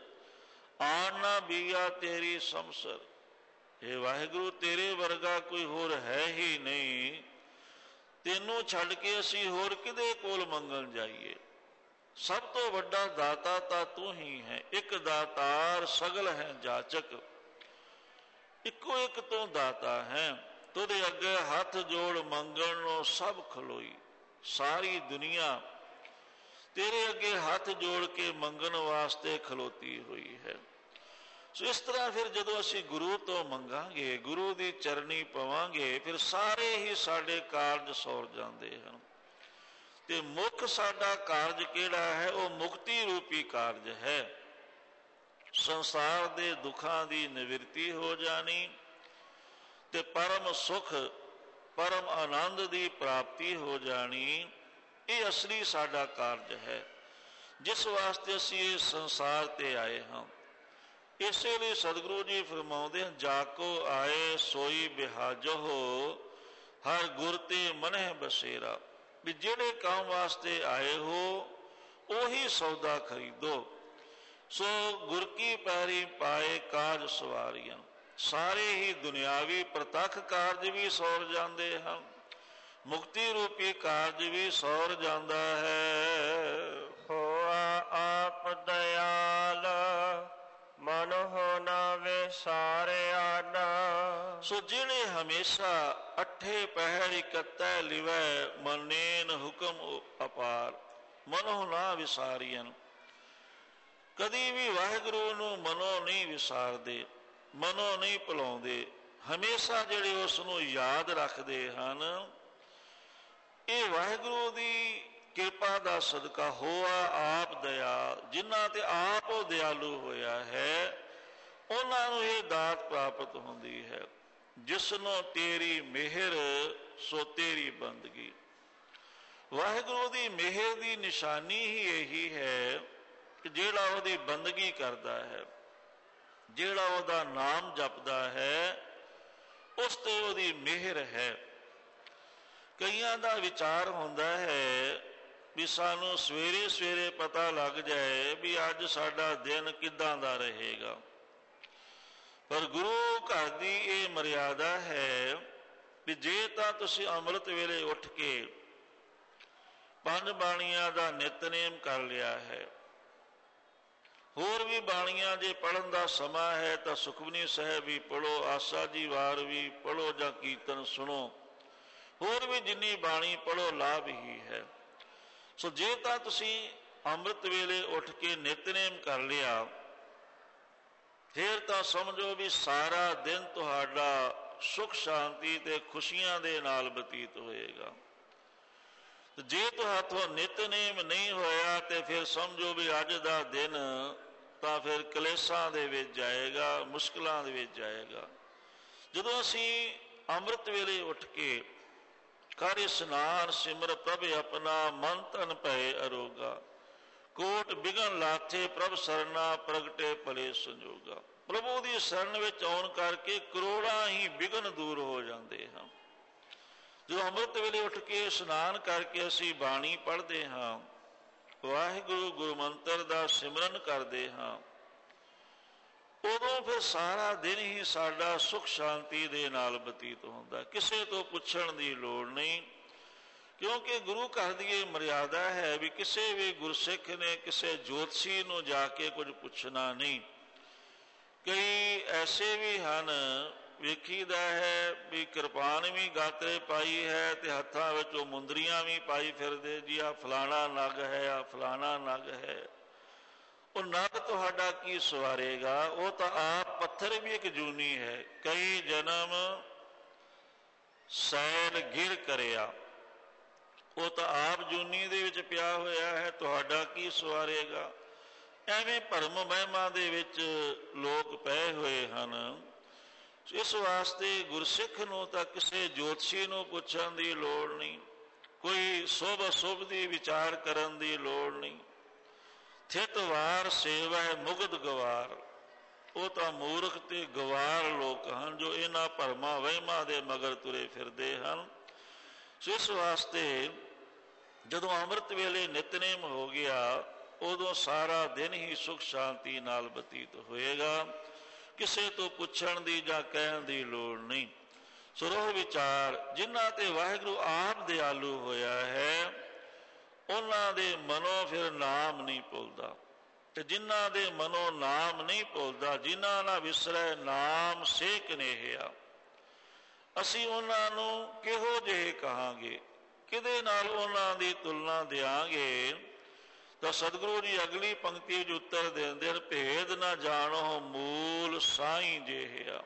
[SPEAKER 2] ਆਣ ਨਾ ਬੀਆ ਤੇਰੀ ਸਮਸਰ। ਇਹ ਵਾਹਿਗੁਰੂ ਤੇਰੇ ਵਰਗਾ ਕੋਈ ਹੋਰ ਹੈ ਹੀ ਨਹੀਂ, ਤੈਨੂੰ ਛੱਡ ਕੇ ਅਸੀਂ ਹੋਰ ਕਿਹਦੇ ਕੋਲ ਮੰਗਣ ਜਾਈਏ। ਸਭ ਤੋਂ ਵੱਡਾ ਦਾਤਾ ਤਾਂ ਤੂੰ ਹੀ ਹੈ, ਇੱਕ ਦਾਤਾਰ ਸਗਲ ਹੈ ਜਾਚਕ। ਇੱਕੋ ਇੱਕ ਤੋਂ ਦਾਤਾ ਹੈ, ਤੁਧ ਅੱਗੇ ਹੱਥ ਜੋੜ ਮੰਗਣ ਨੂੰ ਸਭ ਖਲੋਈ। ਸਾਰੀ ਦੁਨੀਆ ਤੇਰੇ ਅੱਗੇ ਹੱਥ ਜੋੜ ਕੇ ਮੰਗਣ ਵਾਸਤੇ ਖਲੋਤੀ ਹੋਈ ਹੈ। ਸੋ ਇਸ ਤਰ੍ਹਾਂ ਫਿਰ ਜਦੋਂ ਅਸੀਂ ਗੁਰੂ ਤੋਂ ਮੰਗਾਂਗੇ, ਗੁਰੂ ਦੀ ਚਰਨੀ ਪਵਾਂਗੇ, ਫਿਰ ਸਾਰੇ ਹੀ ਸਾਡੇ ਕਾਰਜ ਸੌਰ ਜਾਂਦੇ ਹਨ। ਤੇ ਮੁੱਖ ਸਾਡਾ ਕਾਰਜ ਕਿਹੜਾ ਹੈ? ਉਹ ਮੁਕਤੀ ਰੂਪੀ ਕਾਰਜ ਹੈ। ਸੰਸਾਰ ਦੇ ਦੁੱਖਾਂ ਦੀ ਨਿਵਰਤੀ ਹੋ ਜਾਣੀ ਤੇ ਪਰਮ ਸੁਖ, ਪਰਮ ਆਨੰਦ ਦੀ ਪ੍ਰਾਪਤੀ ਹੋ ਜਾਣੀ, ਇਹ ਅਸਲੀ ਸਾਡਾ ਕਾਰਜ ਹੈ, ਜਿਸ ਵਾਸਤੇ ਅਸੀਂ ਇਸ ਸੰਸਾਰ ਤੇ ਆਏ ਹਾਂ। ਇਸੇ ਲਈ ਸਤਿਗੁਰੂ ਜੀ ਫਰਮਾਉਂਦੇ ਹਨ, ਜਾ ਕੋ ਆਏ ਸੋਈ ਬਿਹਾਜੋ, ਹਰ ਗੁਰ ਤੇ ਮਨਹਿ ਬਸੇਰਾ। ਵੀ ਜਿਹੜੇ ਕੰਮ ਵਾਸਤੇ ਆਏ ਹੋ ਉਹੀ ਸੌਦਾ ਖਰੀਦੋ। ਸੋ ਗੁਰ ਕੀ ਪੈਰੀ ਪਾਏ ਕਾਜ ਸਵਾਰੀਆਂ। ਸਾਰੇ ਹੀ ਦੁਨਿਆਵੀ ਪ੍ਰਤੱਖ ਕਾਰਜ ਵੀ ਸੌਰ ਜਾਂਦੇ ਹਨ, ਮੁਕਤੀ ਰੂਪੀ ਕਾਰਜ ਵੀ ਸੌਰ ਜਾਂਦਾ ਹੈ।
[SPEAKER 1] ਹੋਆ ਆਪ ਦਇਆਲ, ਮਨ ਹੋ ਨਾ ਵਿਸਾਰਿਆ ਨਾ।
[SPEAKER 2] ਸੋ ਜਿਹੜੇ ਹਮੇਸ਼ਾ ਅੱਠੇ ਪਹਿਰ ਇਕੱਤੈ ਲਿਵੈ, ਮੰਨੇਨ ਹੁਕਮ ਅਪਾਰ। ਮਨੋਂ ਨਾ ਵਿਸਾਰੀਆਂ, ਕਦੀ ਵੀ ਵਾਹਿਗੁਰੂ ਨੂੰ ਮਨੋਂ ਨਹੀਂ ਵਿਸਾਰਦੇ, ਮਨੋਂ ਨਹੀਂ ਭੁਲਾਉਂਦੇ। ਹਮੇਸ਼ਾ ਜਿਹੜੇ ਉਸ ਨੂੰ ਯਾਦ ਰੱਖਦੇ ਹਨ। ਇਹ ਵਾਹਿਗੁਰੂ ਦੀ ਕਿਰਪਾ ਦਾ ਸਦਕਾ। ਹੋਆ ਆਪ ਦਇਆਲ, ਜਿਨ੍ਹਾਂ ਤੇ ਆਪ ਉਹ ਦਿਆਲੂ ਹੋਇਆ ਹੈ, ਉਹਨਾਂ ਨੂੰ ਇਹ ਦਾਤ ਪ੍ਰਾਪਤ ਹੁੰਦੀ ਹੈ। ਜਿਸਨੂੰ ਤੇਰੀ ਮਿਹਰ ਸੋ ਤੇਰੀ ਬੰਦਗੀ। ਵਾਹਿਗੁਰੂ ਦੀ ਮਿਹਰ ਦੀ ਨਿਸ਼ਾਨੀ ਹੀ ਇਹੀ ਹੈ ਕਿ ਜਿਹੜਾ ਉਹਦੀ ਬੰਦਗੀ ਕਰਦਾ ਹੈ, ਜਿਹੜਾ ਉਹਦਾ ਨਾਮ ਜਪਦਾ ਹੈ, ਉਸ ਤੇ ਉਹਦੀ ਮਿਹਰ ਹੈ। ਕਈਆਂ ਦਾ ਵਿਚਾਰ ਹੁੰਦਾ ਹੈ ਵੀ ਸਾਨੂੰ ਸਵੇਰੇ ਸਵੇਰੇ ਪਤਾ ਲੱਗ ਜਾਏ ਵੀ ਅੱਜ ਸਾਡਾ ਦਿਨ ਕਿੱਦਾਂ ਦਾ ਰਹੇਗਾ। ਪਰ ਗੁਰੂ ਘਰ ਦੀ ਇਹ ਮਰਿਆਦਾ ਹੈ ਵੀ ਜੇ ਤਾਂ ਤੁਸੀਂ ਅੰਮ੍ਰਿਤ ਵੇਲੇ ਉੱਠ ਕੇ ਪੰਜ ਬਾਣੀਆਂ ਦਾ ਨਿਤਨੇਮ ਕਰ ਲਿਆ ਹੈ, ਹੋਰ ਵੀ ਬਾਣੀਆਂ ਜੇ ਪੜ੍ਹਨ ਦਾ ਸਮਾਂ ਹੈ ਤਾਂ ਸੁਖਮਨੀ ਸਾਹਿਬ ਵੀ ਪੜ੍ਹੋ, ਆਸਾ ਜੀ ਵਾਰ ਵੀ ਪੜ੍ਹੋ ਜਾਂ ਕੀਰਤਨ ਸੁਣੋ, ਹੋਰ ਵੀ ਜਿੰਨੀ ਬਾਣੀ ਪੜ੍ਹੋ ਲਾਭ ਹੀ ਹੈ। ਸੋ ਜੇ ਤਾਂ ਤੁਸੀਂ ਅੰਮ੍ਰਿਤ ਵੇਲੇ ਉੱਠ ਕੇ ਨਿਤਨੇਮ ਕਰ ਲਿਆ, ਫਿਰ ਤਾਂ ਸਮਝੋ ਵੀ ਸਾਰਾ ਦਿਨ ਤੁਹਾਡਾ ਸੁਖ ਸ਼ਾਂਤੀ ਤੇ ਖੁਸ਼ੀਆਂ ਦੇ ਨਾਲ ਬਤੀਤ ਹੋਏਗਾ। ਜੇ ਤੁਹਾਥੋਂ ਨਿਤਨੇਮ ਨਹੀਂ ਹੋਇਆ ਤੇ ਫਿਰ ਸਮਝੋ ਵੀ ਅੱਜ ਦਾ ਦਿਨ ਤਾਂ ਫਿਰ ਕਲੇਸ਼ਾਂ ਦੇ ਵਿੱਚ ਜਾਏਗਾ, ਮੁਸ਼ਕਿਲਾਂ ਦੇ ਵਿੱਚ ਜਾਏਗਾ। ਜਦੋਂ ਅਸੀਂ ਅੰਮ੍ਰਿਤ ਵੇਲੇ ਉੱਠ ਕੇ ਕਰ ਇਸ਼ਨਾਨ ਸਿਮਰ ਪ੍ਰਭ ਆਪਣਾ ਮਨ ਤਨ ਭਏ ਅਰੋਗਾ, ਕੋਟ ਬਿਗਨ ਲਾਥੇ ਪ੍ਰਭ ਸਰਨਾ ਪ੍ਰਗਟੇ ਭਲੇ ਸੰਜੋਗਾ। ਪ੍ਰਭੂ ਦੀ ਸ਼ਰਨ ਵਿੱਚ ਆਉਣ ਕਰਕੇ ਕਰੋੜਾਂ ਹੀ ਬਿਗਨ ਦੂਰ ਹੋ ਜਾਂਦੇ ਹਨ। ਜਦੋਂ ਅੰਮ੍ਰਿਤ ਵੇਲੇ ਉੱਠ ਕੇ ਇਸ਼ਨਾਨ ਕਰਕੇ ਅਸੀਂ ਬਾਣੀ ਪੜ੍ਹਦੇ ਹਾਂ, ਵਾਹਿਗੁਰੂ ਗੁਰੂ ਮੰਤਰ ਦਾ ਸਿਮਰਨ ਕਰਦੇ ਹਾਂ, ਉਦੋਂ ਫਿਰ ਸਾਰਾ ਦਿਨ ਹੀ ਸਾਡਾ ਸੁਖ ਸ਼ਾਂਤੀ ਦੇ ਨਾਲ ਬਤੀਤ ਹੁੰਦਾ। ਕਿਸੇ ਤੋਂ ਪੁੱਛਣ ਦੀ ਲੋੜ ਨਹੀਂ, ਕਿਉਂਕਿ ਗੁਰੂ ਘਰ ਦੀ ਇਹ ਮਰਿਆਦਾ ਹੈ ਵੀ ਕਿਸੇ ਵੀ ਗੁਰਸਿੱਖ ਨੇ ਕਿਸੇ ਜੋਤਸ਼ੀ ਨੂੰ ਜਾ ਕੇ ਕੁਝ ਪੁੱਛਣਾ ਨਹੀਂ। ਕਈ ਐਸੇ ਵੀ ਹਨ, ਵੇਖੀਦਾ ਹੈ ਵੀ ਕਿਰਪਾਨ ਵੀ ਗਾਤਰੇ ਪਾਈ ਹੈ ਤੇ ਹੱਥਾਂ ਵਿੱਚ ਉਹ ਮੁੰਦਰੀਆਂ ਵੀ ਪਾਈ ਫਿਰਦੇ, ਜੀ ਆ ਫਲਾਣਾ ਨਗ ਹੈ, ਆ ਫਲਾਣਾ ਨਗ ਹੈ। ਉਹ ਨਗ ਤੁਹਾਡਾ ਕੀ ਸਵਾਰੇਗਾ? ਉਹ ਤਾਂ ਆਪ ਪੱਥਰ ਵੀ ਇੱਕ ਜੂਨੀ ਹੈ। ਕਈ ਜਨਮ ਸੈਲ ਗਿਰ ਕਰਿਆ, ਉਹ ਤਾਂ ਆਪ ਜੂਨੀ ਦੇ ਵਿੱਚ ਪਿਆ ਹੋਇਆ ਹੈ, ਤੁਹਾਡਾ ਕੀ ਸਵਾਰੇਗਾ? ਐਵੇਂ ਭਰਮ ਵਹਿਮਾਂ ਦੇ ਵਿੱਚ ਲੋਕ ਪਏ ਹੋਏ ਹਨ। ਇਸ ਵਾਸਤੇ ਗੁਰਸਿੱਖ ਨੂੰ ਤਾਂ ਕਿਸੇ ਜੋਤਸ਼ੀ ਨੂੰ ਪੁੱਛਣ ਦੀ ਲੋੜ ਨਹੀਂ, ਕੋਈ ਸ਼ੁਭ ਅਸ਼ੁਭ ਦੀ ਵਿਚਾਰ ਕਰਨ ਦੀ ਲੋੜ ਨਹੀਂ। ਥਿਤ ਵਾਰ ਸੇਵਹਿ ਮੁਗਧ ਗਵਾਰ, ਉਹ ਤਾਂ ਮੂਰਖ ਤੇ ਗਵਾਰ ਲੋਕ ਹਨ ਜੋ ਇਹਨਾਂ ਭਰਮਾਂ ਵਹਿਮਾਂ ਦੇ ਮਗਰ ਤੁਰੇ ਫਿਰਦੇ ਹਨ। ਸੋ ਇਸ ਵਾਸਤੇ ਜਦੋਂ ਅੰਮ੍ਰਿਤ ਵੇਲੇ ਨਿਤਨੇਮ ਹੋ ਗਿਆ, ਉਦੋਂ ਸਾਰਾ ਦਿਨ ਹੀ ਸੁਖ ਸ਼ਾਂਤੀ ਨਾਲ ਬਤੀਤ ਹੋਏਗਾ। ਕਿਸੇ ਤੋਂ ਪੁੱਛਣ ਦੀ ਜਾਂ ਕਹਿਣ ਦੀ ਲੋੜ ਨਹੀਂ। ਸੁਰੋਹ ਵਿਚਾਰ, ਜਿਨ੍ਹਾਂ ਤੇ ਵਾਹਿਗੁਰੂ ਆਪ ਦਿਆਲੂ ਹੋਇਆ ਹੈ, ਉਹਨਾਂ ਦੇ ਮਨੋਂ ਫਿਰ ਨਾਮ ਨਹੀਂ ਭੁੱਲਦਾ। ਤੇ ਜਿਨ੍ਹਾਂ ਦੇ ਮਨੋਂ ਨਾਮ ਨਹੀਂ ਭੁੱਲਦਾ, ਜਿਨ੍ਹਾਂ ਨਾਲ ਵਿਸਰੈ ਨਾਮ ਸੇ ਕਨੇਹਿਆ, ਅਸੀਂ ਉਹਨਾਂ ਨੂੰ ਕਿਹੋ ਜਿਹੇ ਕਹਾਂਗੇ, ਕਿਹਦੇ ਨਾਲ ਉਹਨਾਂ ਦੀ ਤੁਲਨਾ ਦਿਆਂਗੇ? ਤਾਂ ਸਤਿਗੁਰੂ ਜੀ ਅਗਲੀ ਪੰਕਤੀ 'ਚ ਉੱਤਰ ਦਿੰਦੇ ਹਨ, ਭੇਦ ਨਾ ਜਾਣੋ ਮੂਲ ਸਾਈਂ ਜਿਹਿਆ।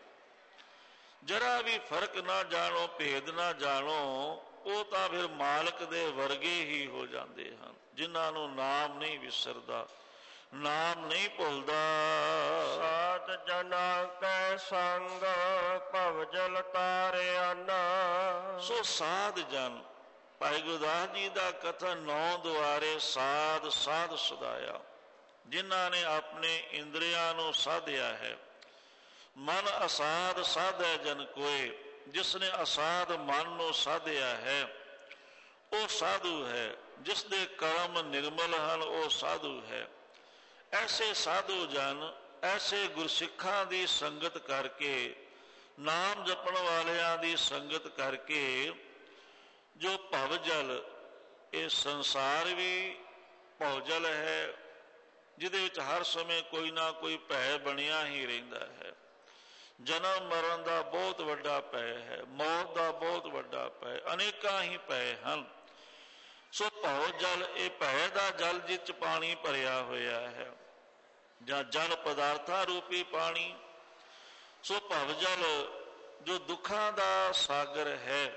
[SPEAKER 2] ਜਰਾ ਵੀ ਫਰਕ ਨਾ ਜਾਣੋ, ਭੇਦ ਨਾ ਜਾਣੋ, ਉਹ ਤਾਂ ਫਿਰ ਮਾਲਕ ਦੇ ਵਰਗੇ ਹੀ ਹੋ ਜਾਂਦੇ ਹਨ, ਜਿਨ੍ਹਾਂ ਨੂੰ ਨਾਮ ਨਹੀਂ ਵਿਸਰਦਾ, ਨਾਮ ਨਹੀਂ ਭੁੱਲਦਾ।
[SPEAKER 1] ਸਾਧ ਜਨਾ ਕੈ ਸੰਗ ਭਵ ਜਲ ਤਾਰਿਆ ਨਾ।
[SPEAKER 2] ਸੋ ਸਾਧ ਜਨ, ਭਾਈ ਗੁਰਦਾਸ ਜੀ ਦਾ ਕਥਨ ਨੌ ਦੁਆਰੇ ਸਾਧ ਸਾਧ ਸਦਾਇਆ, ਜਿਨ੍ਹਾਂ ਨੇ ਆਪਣੇ ਇੰਦਰੀਆਂ ਨੂੰ ਸਾਧਿਆ ਹੈ। ਮਨ ਅਸਾਧ ਸਾਧੈ ਜਨ ਕੋਏ, ਜਿਸ ਨੇ ਅਸਾਧ ਮਨ ਨੂੰ ਸਾਧਿਆ ਹੈ ਉਹ ਸਾਧੂ ਹੈ। ਜਿਸ ਦੇ ਕਰਮ ਨਿਰਮਲ ਹਨ ਉਹ ਸਾਧੂ ਹੈ। ਐਸੇ ਸਾਧੂ ਜਨ, ਐਸੇ ਗੁਰਸਿੱਖਾਂ ਦੀ ਸੰਗਤ ਕਰਕੇ, ਨਾਮ ਜਪਣ ਵਾਲਿਆਂ ਦੀ ਸੰਗਤ ਕਰਕੇ, ਜੋ ਭਵਜਲ, ਇਹ ਸੰਸਾਰ ਵੀ ਭਵਜਲ ਹੈ, ਜਿਹਦੇ ਵਿੱਚ ਹਰ ਸਮੇਂ ਕੋਈ ਨਾ ਕੋਈ ਭੈ ਬਣਿਆ ਹੀ ਰਹਿੰਦਾ ਹੈ। ਜਨਮ ਮਰਨ ਦਾ ਬਹੁਤ ਵੱਡਾ ਭੈ ਹੈ, ਮੌਤ ਦਾ ਬਹੁਤ ਵੱਡਾ ਭੈ, ਅਨੇਕਾਂ ਹੀ ਭੈ ਹਨ। ਸੋ ਭਵਜਲ, ਇਹ ਭੈ ਦਾ ਜਲ ਜਿਸ 'ਚ ਪਾਣੀ ਭਰਿਆ ਹੋਇਆ ਹੈ, ਜਾਂ ਜਲ ਪਦਾਰਥਾਂ ਰੂਪੀ ਪਾਣੀ। ਸੋ ਭਵਜਲ ਜੋ ਦੁੱਖਾਂ ਦਾ ਸਾਗਰ ਹੈ।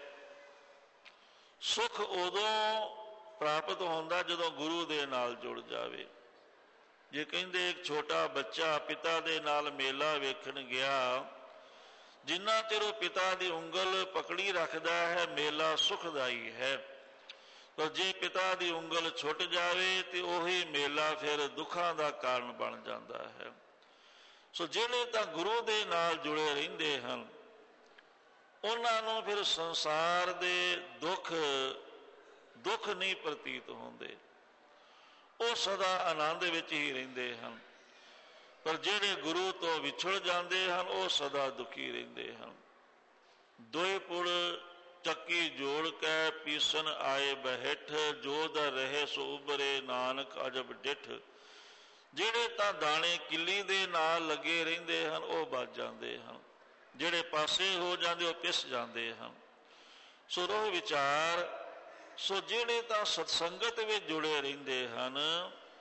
[SPEAKER 2] ਸੁਖ ਉਦੋਂ ਪ੍ਰਾਪਤ ਹੁੰਦਾ ਜਦੋਂ ਗੁਰੂ ਦੇ ਨਾਲ ਜੁੜ ਜਾਵੇ। ਜੇ ਕਹਿੰਦੇ ਇੱਕ ਛੋਟਾ ਬੱਚਾ ਪਿਤਾ ਦੇ ਨਾਲ ਮੇਲਾ ਵੇਖਣ ਗਿਆ, ਜਿੰਨਾ ਚਿਰ ਉਹ ਪਿਤਾ ਦੀ ਉਂਗਲ ਪਕੜੀ ਰੱਖਦਾ ਹੈ, ਮੇਲਾ ਸੁਖਦਾਈ ਹੈ। ਪਰ ਜੇ ਪਿਤਾ ਦੀ ਉਂਗਲ ਛੁੱਟ ਜਾਵੇ ਤੇ ਉਹੀ ਮੇਲਾ ਫਿਰ ਦੁੱਖਾਂ ਦਾ ਕਾਰਨ ਬਣ ਜਾਂਦਾ ਹੈ। ਸੋ ਜਿਹੜੇ ਤਾਂ ਗੁਰੂ ਦੇ ਨਾਲ ਜੁੜੇ ਰਹਿੰਦੇ ਹਨ, ਉਹਨਾਂ ਨੂੰ ਫਿਰ ਸੰਸਾਰ ਦੇ ਦੁੱਖ ਦੁੱਖ ਨਹੀਂ ਪ੍ਰਤੀਤ ਹੁੰਦੇ, ਉਹ ਸਦਾ ਆਨੰਦ ਵਿੱਚ ਹੀ ਰਹਿੰਦੇ ਹਨ। ਪਰ ਜਿਹੜੇ ਗੁਰੂ ਤੋਂ ਵਿਛੜ ਜਾਂਦੇ ਹਨ, ਉਹ ਸਦਾ ਦੁਖੀ ਰਹਿੰਦੇ ਹਨ। ਦੋਏ ਪੁੜ ਚੱਕੀ ਜੋੜ ਕੇ ਪੀਸਨ ਆਏ ਬਹਿਠ, ਜੋ ਦਰ ਰਹੇ ਸੋ ਉਬਰੇ ਨਾਨਕ ਅਜਬ ਡਿਠ। ਜਿਹੜੇ ਤਾਂ ਦਾਣੇ ਕਿੱਲੀ ਦੇ ਨਾਲ ਲੱਗੇ ਰਹਿੰਦੇ ਹਨ, ਉਹ ਬਚ ਜਾਂਦੇ ਹਨ। ਜਿਹੜੇ ਪਾਸੇ ਹੋ ਜਾਂਦੇ ਉਹ ਪਿਸ ਜਾਂਦੇ ਹਨ। ਸੋ ਰੋਹ ਵਿਚਾਰ, ਸੋ ਜਿਹੜੇ ਤਾਂ ਸਤਸੰਗਤ ਵਿੱਚ ਜੁੜੇ ਰਹਿੰਦੇ ਹਨ,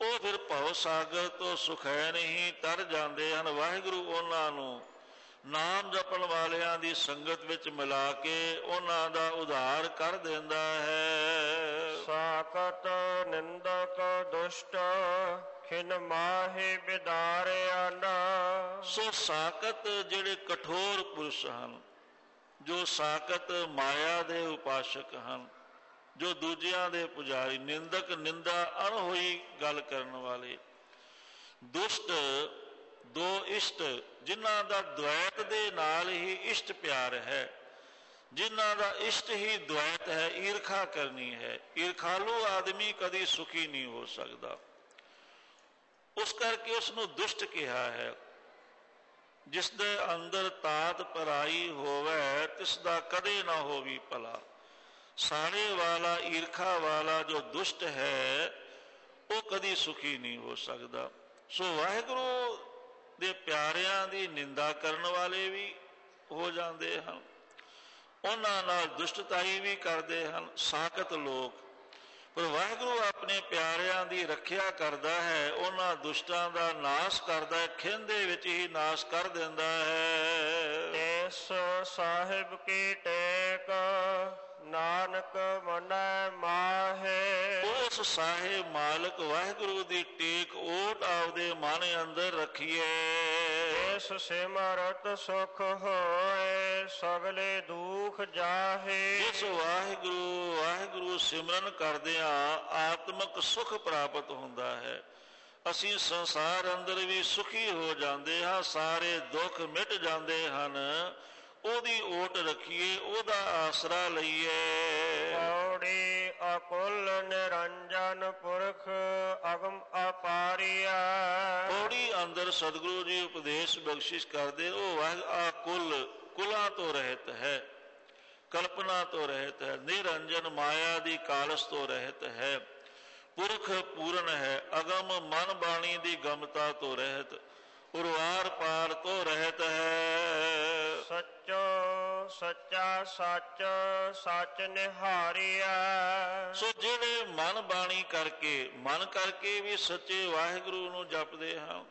[SPEAKER 2] ਉਹ ਫਿਰ ਭਵ ਸਾਗਰ ਤੋਂ ਸੁਖੈ ਨਹੀਂ ਤਰ ਜਾਂਦੇ ਹਨ। ਵਾਹਿਗੁਰੂ ਉਹਨਾਂ ਨੂੰ ਨਾਮ ਜਪਣ ਵਾਲਿਆਂ ਦੀ ਸੰਗਤ ਵਿੱਚ ਮਿਲਾ ਕੇ ਉਹਨਾਂ ਦਾ ਉਧਾਰ ਕਰ ਦਿੰਦਾ ਹੈ।
[SPEAKER 1] ਸਾਕਤ ਨਿੰਦਕ ਦੁਸ਼ਟ ਖਿਨ ਮਾਹੇ ਬਿਦਾਰਿਆ ਨਾ।
[SPEAKER 2] ਸੋ ਸਾਕਤ ਜਿਹੜੇ ਕਠੋਰ ਪੁਰਸ਼ ਹਨ, ਜੋ ਸਾਕਤ ਮਾਇਆ ਦੇ ਉਪਾਸ਼ਕ ਹਨ, ਜੋ ਦੂਜਿਆਂ ਦੇ ਪੁਜਾਰੀ, ਨਿੰਦਕ ਨਿੰਦਾ ਅਣਹੋਈ ਗੱਲ ਕਰਨ ਵਾਲੇ, ਦੁਸ਼ਟ ਦੋ ਇਸ਼ਟ ਜਿਨ੍ਹਾਂ ਦਾ ਦੁਐਤ ਦੇ ਨਾਲ ਹੀ ਇਸ਼ਟ ਪਿਆਰ ਹੈ, ਜਿਨ੍ਹਾਂ ਦਾ ਇਸ਼ਟ ਹੀ ਦੁਐਤ ਹੈ, ਈਰਖਾ ਕਰਨੀ ਹੈ। ਈਰਖਾਲੂ ਆਦਮੀ ਕਦੀ ਸੁਖੀ ਨਹੀਂ ਹੋ ਸਕਦਾ। ਉਸ ਕਰਕੇ ਉਸ ਨੂੰ ਦੁਸ਼ਟ ਕਿਹਾ ਹੈ। ਜਿਸ ਦੇ ਅੰਦਰ ਤਾਤ ਪਰਾਈ ਹੋਵੇ ਤਿਸ ਦਾ ਕਦੇ ਨਾ ਹੋਵੀ ਭਲਾ। ਸਾੜੇ ਵਾਲਾ, ਈਰਖਾ ਵਾਲਾ ਜੋ ਦੁਸ਼ਟ ਹੈ ਉਹ ਕਦੀ ਸੁਖੀ ਨਹੀਂ ਹੋ ਸਕਦਾ। ਸੋ ਵਾਹਿਗੁਰੂ ਦੇ ਪਿਆਰਿਆਂ ਦੀ ਨਿੰਦਾ ਕਰਨ ਵਾਲੇ ਵੀ ਹੋ ਜਾਂਦੇ ਹਨ, ਉਹਨਾਂ ਨਾਲ ਦੁਸ਼ਟਤਾਈ ਵੀ ਕਰਦੇ ਹਨ ਸਾਕਤ ਲੋਕ। ਪਰ ਵਾਹਿਗੁਰੂ ਆਪਣੇ ਪਿਆਰਿਆਂ ਦੀ ਰੱਖਿਆ ਕਰਦਾ ਹੈ, ਉਹਨਾਂ ਦੁਸ਼ਟਾਂ ਦਾ ਨਾਸ਼ ਕਰਦਾ ਹੈ, ਖਿੰਨ ਦੇ ਵਿੱਚ ਹੀ ਨਾਸ਼ ਕਰ ਦਿੰਦਾ ਹੈ।
[SPEAKER 1] ਇਸ ਸਾਹਿਬ ਕੀ ਟੇਕ ਨਾਨਕ ਮਨੈ ਮਾਹੇ।
[SPEAKER 2] ਉਸ ਸਾਹਿਬ ਮਾਲਕ ਵਾਹਿਗੁਰੂ ਦੀ ਟੇਕ ਓਟ ਆਪਦੇ ਮਨ ਅੰਦਰ ਰੱਖੀਏ।
[SPEAKER 1] ਇਸ ਸਿਮਰਤ ਸੁਖ ਹੋਏ ਸਗਲੇ ਦੁਖ ਜਾਹੇ।
[SPEAKER 2] ਇਸ ਵਾਹਿਗੁਰੂ ਵਾਹਿਗੁਰੂ ਸਿਮਰਨ ਕਰਦਿਆਂ ਆਤਮਿਕ ਸੁਖ ਪ੍ਰਾਪਤ ਹੁੰਦਾ ਹੈ। ਅਸੀਂ ਸੰਸਾਰ ਅੰਦਰ ਵੀ ਸੁਖੀ ਹੋ ਜਾਂਦੇ ਹਾਂ, ਸਾਰੇ ਦੁੱਖ ਮਿਟ ਜਾਂਦੇ ਹਨ। ਉਹਦੀ ਓਟ ਰੱਖੀਏ, ਉਹਦਾ ਆਸਰਾ ਲਈਏ।
[SPEAKER 1] ਪੌੜੀ ਅਕੁਲ ਨਿਰੰਜਨ ਪੁਰਖ ਅਗਮ ਅਪਾਰੀਆ।
[SPEAKER 2] ਪੌੜੀ ਅੰਦਰ ਸਤਿਗੁਰੂ ਜੀ ਉਪਦੇਸ਼ ਬਖਸ਼ਿਸ਼ ਕਰਦੇ, ਉਹ ਵਾਹਿ ਅਕੁਲ, ਕੁਲਾਂ ਤੋਂ ਰਹਿਤ ਹੈ, ਕਲਪਨਾ ਤੋਂ ਰਹਿਤ ਹੈ, ਨਿਰੰਜਨ ਮਾਇਆ ਦੀ ਕਾਲਸ ਤੋਂ ਰਹਿਤ ਹੈ, ਪੁਰਖ ਪੂਰਨ ਹੈ, ਅਗਮ ਮਨ ਬਾਣੀ ਦੀ ਗਮਤਾ ਤੋਂ ਰਹਿਤ, ਉਰਵਾਰ ਪਾਰ ਤੋਂ ਰਹਿਤ ਹੈ।
[SPEAKER 1] ਸੱਚੋ ਸੱਚਾ ਸੱਚ ਸੱਚ ਨਿਹਾਰਿਆ।
[SPEAKER 2] ਸੋ ਜਿਹੜੇ ਮਨ ਬਾਣੀ ਕਰਕੇ, ਮਨ ਕਰਕੇ ਵੀ ਸੱਚੇ ਵਾਹਿਗੁਰੂ ਨੂੰ ਜਪਦੇ ਹਾਂ,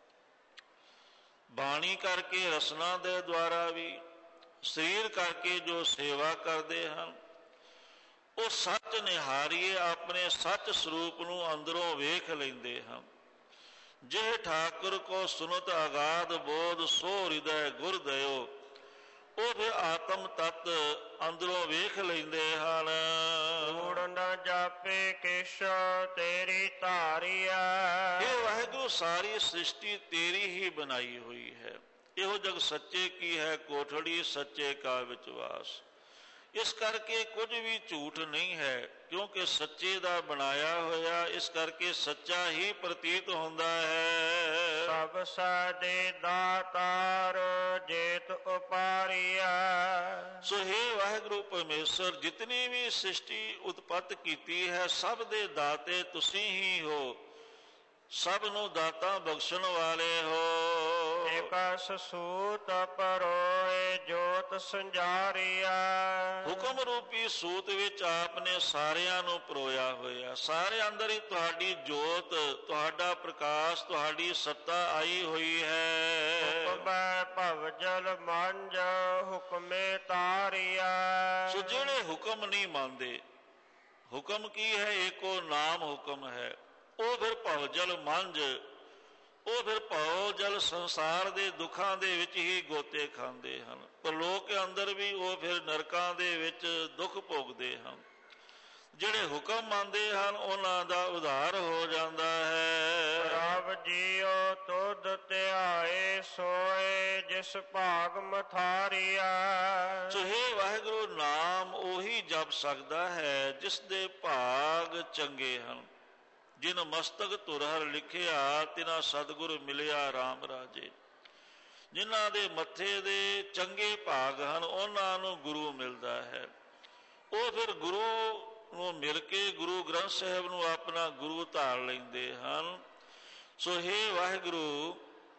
[SPEAKER 2] ਬਾਣੀ ਕਰਕੇ ਰਸਨਾ ਦੇ ਦੁਆਰਾ ਵੀ, ਸਰੀਰ ਕਰਕੇ ਜੋ ਸੇਵਾ ਕਰਦੇ ਹਨ, ਉਹ ਸੱਚ ਨਿਹਾਰੀਏ, ਆਪਣੇ ਸੱਚ ਸਰੂਪ ਨੂੰ ਅੰਦਰੋਂ ਵੇਖ ਲੈਂਦੇ ਹਨ। ਜਿਹ ਠਾਕੁਰ ਕੋ ਸੁਨਤ ਅਗਾਧ ਬੋਧ ਸੋ ਹਿਰਦੈ ਗੁਰ ਦਇਓ। ਉਹ ਫਿਰ ਆਤਮ ਤਤ ਅੰਦਰੋਂ ਵੇਖ ਲੈਂਦੇ ਹਨ।
[SPEAKER 1] ਕੂੜ ਨ ਜਾਪੇ ਕਿਛ ਤੇਰੀ ਧਾਰੀਆ।
[SPEAKER 2] ਇਹ ਵਾਹਿਗੁਰੂ ਸਾਰੀ ਸ੍ਰਿਸ਼ਟੀ ਤੇਰੀ ਹੀ ਬਣਾਈ ਹੋਈ ਹੈ। ਇਹੋ ਜਗ ਸੱਚੇ ਕੀ ਹੈ ਕੋਠੜੀ, ਸੱਚੇ ਕਾ ਵਿਚਵਾਸ। ਇਸ ਕਰਕੇ ਕੁਝ ਵੀ ਝੂਠ ਨਹੀਂ ਹੈ, ਕਿਉਂਕਿ ਸੱਚੇ ਦਾ ਬਣਾਇਆ ਹੋਇਆ, ਇਸ ਕਰਕੇ ਸੱਚਾ ਹੀ ਪ੍ਰਤੀਤ ਹੁੰਦਾ ਹੈ।
[SPEAKER 1] ਸਭ ਸਾਡੇ ਦਾਤਾਰ ਜੇਤ ਉਪਾਰੀਆ।
[SPEAKER 2] ਸੋ ਹੇ ਵਾਹਿਗੁਰੂ ਪਰਮੇਸ਼ਰ, ਜਿਤਨੀ ਵੀ ਸ੍ਰਿਸ਼ਟੀ ਉਤਪਤ ਕੀਤੀ ਹੈ, ਸਭ ਦੇ ਦਾਤੇ ਤੁਸੀਂ ਹੀ ਹੋ, ਸਭ ਨੂੰ ਦਾਤਾ ਬਖਸ਼ਣ ਵਾਲੇ ਹੋ। ਇਕਸ ਸੂਤ ਪਰੋਏ ਜੋਤ ਸੰਜਾਰੀਆ। ਹੁਕਮ ਰੂਪੀ ਸੂਤ ਵਿੱਚ ਆਪ ਨੇ ਸਾਰਿਆਂ ਨੂੰ ਪਰੋਇਆ ਹੋਇਆ। ਸਾਰੇ ਅੰਦਰ ਹੀ ਤੁਹਾਡੀ ਜੋਤ, ਤੁਹਾਡਾ ਪ੍ਰਕਾਸ਼, ਤੁਹਾਡੀ ਸੱਤਾ ਆਈ ਹੋਈ ਹੈ।
[SPEAKER 1] ਹੁਕਮੈ ਭਵ ਜਲ ਮੰਜ ਹੁਕਮੇ ਤਾਰੀਆ।
[SPEAKER 2] ਸੋ ਜਿਹੜੇ ਹੁਕਮ ਨਹੀਂ ਮੰਨਦੇ, ਹੁਕਮ ਕੀ ਹੈ? ਏਕੋ ਨਾਮ ਹੁਕਮ ਹੈ। ਉਹ ਫਿਰ ਭਵ ਜਲ ਮੰਜ, ਉਹ ਫਿਰ ਭਵ ਜਲ ਸੰਸਾਰ ਦੇ ਦੁੱਖਾਂ ਦੇ ਵਿੱਚ ਹੀ ਗੋਤੇ ਖਾਂਦੇ ਹਨ। ਪਰ ਲੋਕ ਅੰਦਰ ਵੀ ਉਹ ਫਿਰ ਨਰਕਾਂ ਦੇ ਵਿੱਚ ਦੁੱਖ ਭੋਗਦੇ ਹਨ। ਜਿਹੜੇ ਹੁਕਮ ਮੰਨਦੇ ਹਨ ਉਹਨਾਂ ਦਾ ਉਧਾਰ ਹੋ ਜਾਂਦਾ ਹੈ।
[SPEAKER 1] ਪ੍ਰਭ ਜੀਓ ਤੁਧ ਧਿਆਏ ਸੋਏ ਜਿਸ ਭਾਗ ਮਥਾਰੀਆ।
[SPEAKER 2] ਸੋ ਹੇ ਵਾਹਿਗੁਰੂ, ਨਾਮ ਉਹੀ ਜਪ ਸਕਦਾ ਹੈ ਜਿਸ ਦੇ ਭਾਗ ਚੰਗੇ ਹਨ। ਜਿਨ ਮਸਤਕ ਧੁਰਹਰ ਲਿਖਿਆ ਤਿਨਾ ਸਤਿਗੁਰ ਮਿਲਿਆ ਰਾਮ ਰਾਜੇ। ਜਿਨ੍ਹਾਂ ਦੇ ਮੱਥੇ ਦੇ ਚੰਗੇ ਭਾਗ ਹਨ ਉਹਨਾਂ ਨੂੰ ਗੁਰੂ ਮਿਲਦਾ ਹੈ। ਉਹ ਫਿਰ ਗੁਰੂ ਨੂੰ ਮਿਲ ਕੇ ਗੁਰੂ ਗ੍ਰੰਥ ਸਾਹਿਬ ਨੂੰ ਆਪਣਾ ਗੁਰੂ ਧਾਰ ਲੈਂਦੇ ਹਨ। ਸੋ ਹੇ ਵਾਹਿਗੁਰੂ,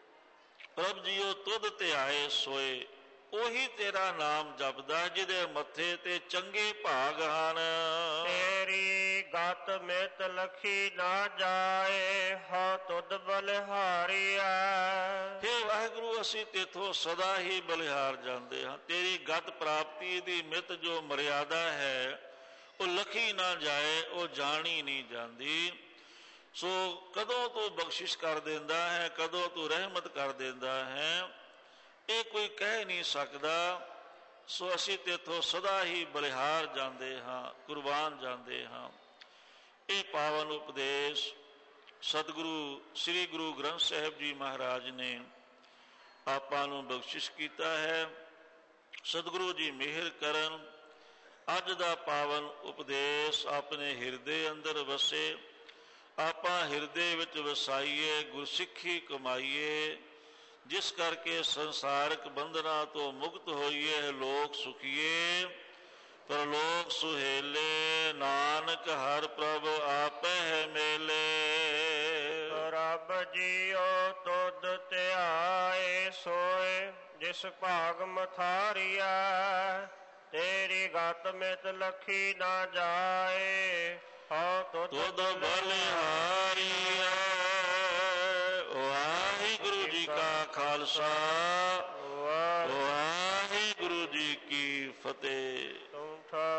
[SPEAKER 2] ਪ੍ਰਭ ਜੀਓ ਤੁਧ ਧਿਆਏ ਸੋਏ, ਉਹੀ ਤੇਰਾ ਨਾਮ ਜਪਦਾ ਜਿਹਦੇ ਮੱਥੇ ਤੇ ਚੰਗੇ ਭਾਗ ਹਨ।
[SPEAKER 1] ਤੇਰੀ ਗਤ ਮਿਤ ਲਖੀ ਨਾ ਜਾਏ। ਹਾਂ ਤੁਧ ਬਲਿਹਾਰੀਆ।
[SPEAKER 2] ਹੇ ਵਾਹਿਗੁਰੂ, ਅਸੀਂ ਤੇਥੋਂ ਸਦਾ ਹੀ ਬਲਿਹਾਰ ਜਾਂਦੇ ਹਾਂ। ਤੇਰੀ ਗਤ ਪ੍ਰਾਪਤੀ ਦੀ ਮਿਤ ਜੋ ਮਰਿਆਦਾ ਹੈ ਉਹ ਲਖੀ ਨਾ ਜਾਏ, ਉਹ ਜਾਣੀ ਨਹੀਂ ਜਾਂਦੀ। ਸੋ ਕਦੋਂ ਤੂੰ ਬਖਸ਼ਿਸ਼ ਕਰ ਦਿੰਦਾ ਹੈ, ਕਦੋਂ ਤੂੰ ਰਹਿਮਤ ਕਰ ਦਿੰਦਾ ਹੈ, ਇਹ ਕੋਈ ਕਹਿ ਨਹੀਂ ਸਕਦਾ। ਸੋ ਅਸੀਂ ਤੇਥੋਂ ਸਦਾ ਹੀ ਬਲਿਹਾਰ ਜਾਂਦੇ ਹਾਂ, ਕੁਰਬਾਨ ਜਾਂਦੇ ਹਾਂ। ਇਹ ਪਾਵਨ ਉਪਦੇਸ਼ ਸਤਿਗੁਰੂ ਸ੍ਰੀ ਗੁਰੂ ਗ੍ਰੰਥ ਸਾਹਿਬ ਜੀ ਮਹਾਰਾਜ ਨੇ ਆਪਾਂ ਨੂੰ ਬਖਸ਼ਿਸ਼ ਕੀਤਾ ਹੈ। ਸਤਿਗੁਰੂ ਜੀ ਮਿਹਰ ਕਰਨ, ਅੱਜ ਦਾ ਪਾਵਨ ਉਪਦੇਸ਼ ਆਪਣੇ ਹਿਰਦੇ ਅੰਦਰ ਵਸੇ, ਆਪਾਂ ਹਿਰਦੇ ਵਿੱਚ ਵਸਾਈਏ, ਗੁਰਸਿੱਖੀ ਕਮਾਈਏ, ਜਿਸ ਕਰਕੇ ਸੰਸਾਰਕ ਬੰਧਨਾਂ ਤੋਂ ਮੁਕਤ ਹੋਈਏ, ਲੋਕ ਸੁਖੀਏ ਪਰਲੋਕ ਸੁਹੇਲੇ। ਨਾਨਕ ਹਰਿ ਪ੍ਰਭ ਆਪੇ ਮੇਲੇ।
[SPEAKER 1] ਰੱਬ ਜੀਓ ਤੁਧ ਧਿਆਏ ਸੋਏ, ਜਿਸ ਭਾਗ ਮਥਾਰੀਆ। ਤੇਰੀ ਗਤ ਮਿਤ ਲਖੀ ਨਾ ਜਾਏ, ਹਾਂ ਤੁਧ
[SPEAKER 2] ਬਲਿਹਾਰੀਆ। ਵਾਹਿਗੁਰੂ ਜੀ ਕਾ ਖਾਲਸਾ, ਵਾਹਿਗੁਰੂ ਜੀ ਕੀ ਫਤਿਹ।